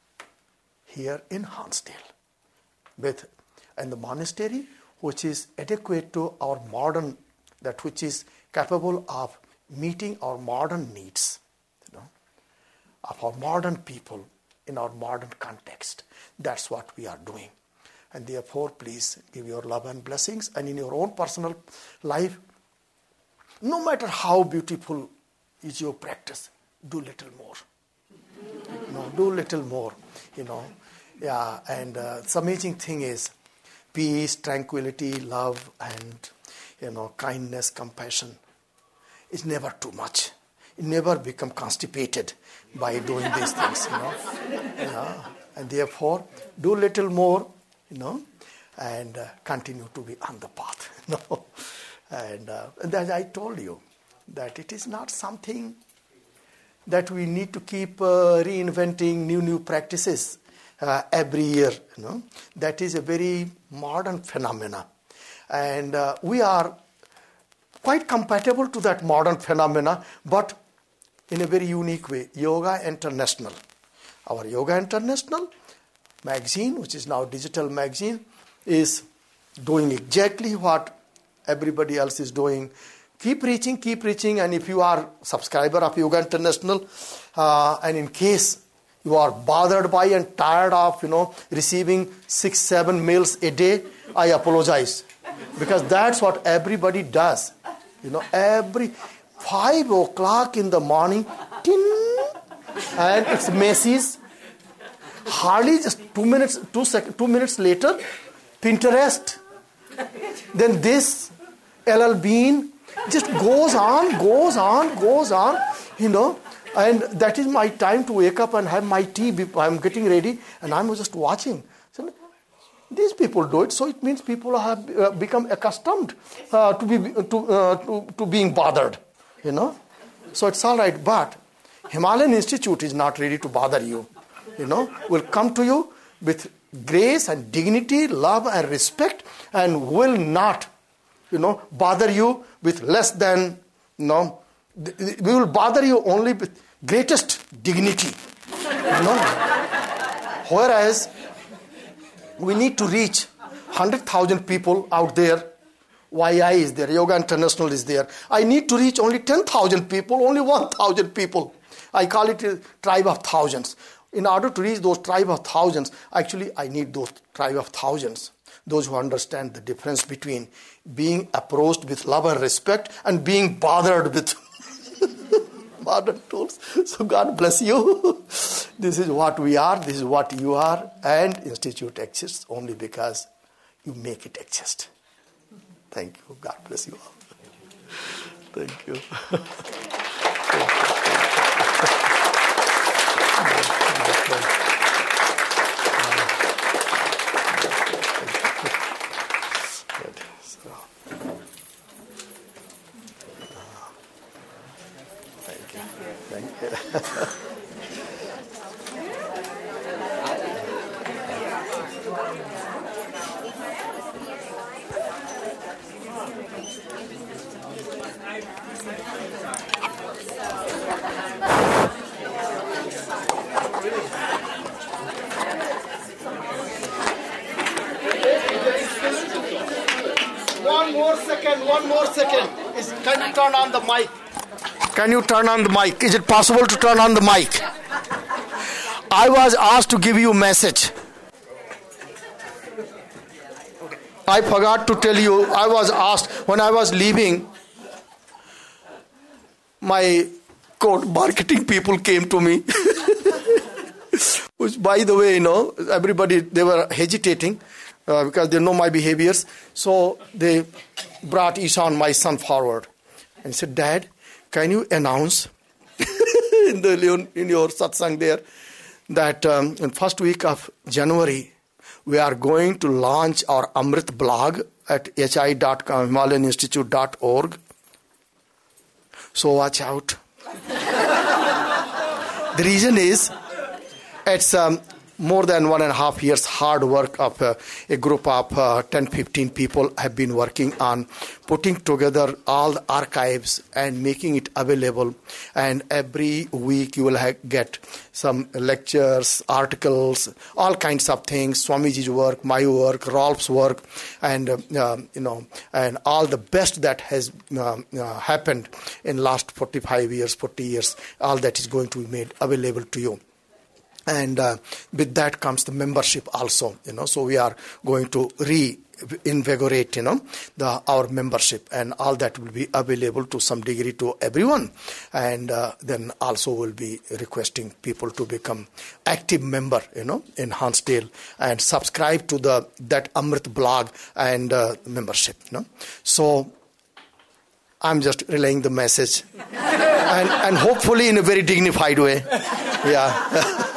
Speaker 1: here in Hansdale, with, and the monastery which is adequate to our modern, that which is capable of meeting our modern needs, you know, of our modern people in our modern context. That's what we are doing. And therefore, please give your love and blessings, and in your own personal life, no matter how beautiful is your practice, do little more. You know, do little more, you know. Yeah, and uh, the amazing thing is peace, tranquility, love, and, you know, kindness, compassion is never too much. You never become constipated by doing these things, you know. Yeah. And therefore, do little more, you know, and uh, continue to be on the path, you know. And, uh, and as I told you, that it is not something that we need to keep uh, reinventing new, new practices uh, every year, you know. That is a very modern phenomena. And uh, we are quite compatible to that modern phenomena, but in a very unique way. Yoga International. Our Yoga International magazine, which is now a digital magazine, is doing exactly what everybody else is doing. Keep reaching, keep reaching, and if you are a subscriber of Yoga International, uh, and in case you are bothered by and tired of, you know, receiving six, seven mails a day, I apologize. Because that's what everybody does. You know, every five o'clock in the morning, ting, and it's Macy's. Hardly just two minutes, two sec, two minutes later, Pinterest. Then this, L L Bean, just goes on, goes on, goes on, you know. And that is my time to wake up and have my tea. I'm getting ready, and I'm just watching. So these people do it, so it means people have uh, become accustomed uh, to be to, uh, to to being bothered, you know. So it's all right, but Himalayan Institute is not ready to bother you, you know. Will come to you with grace and dignity, love and respect, and will not, you know, bother you with less than, you know. We will bother you only with greatest dignity, you know. Whereas we need to reach one hundred thousand people out there Y I is there, Yoga International is there. I need to reach only ten thousand people, only one thousand people. I call it a tribe of thousands. In order to reach those tribe of thousands, actually I need those tribe of thousands. Those who understand the difference between being approached with love and respect and being bothered with modern tools. So God bless you. This is what we are, this is what you are, and Institute exists only because you make it exist. Thank you. God bless you all. Thank you. One more second, one more second. Is, can you turn on the mic? Can you turn on the mic? Is it possible to turn on the mic? I was asked to give you a message. I forgot to tell you, I was asked when I was leaving, my quote, marketing people came to me. Which, by the way, you know, everybody, they were hesitating uh, because they know my behaviors. So they brought Ishan, my son, forward and said, Dad, can you announce in, the, in your satsang there that um, in first week of January, we are going to launch our Amrit blog at h i dot com, Himalayan Institute dot org. So watch out. The reason is, it's um, more than one and a half years hard work of uh, a group of uh, ten, fifteen people have been working on putting together all the archives and making it available. And every week you will ha- get some lectures, articles, all kinds of things, Swamiji's work, my work, Rolf's work, and uh, uh, you know, and all the best that has uh, uh, happened in last forty-five years, forty years, all that is going to be made available to you. And uh, with that comes the membership also, you know. So we are going to reinvigorate, you know, the our membership, and all that will be available to some degree to everyone. And uh, then also will be requesting people to become active member, you know, in Hansdale and subscribe to the that Amrit blog and uh, membership, you know. So I'm just relaying the message, and and hopefully in a very dignified way, yeah.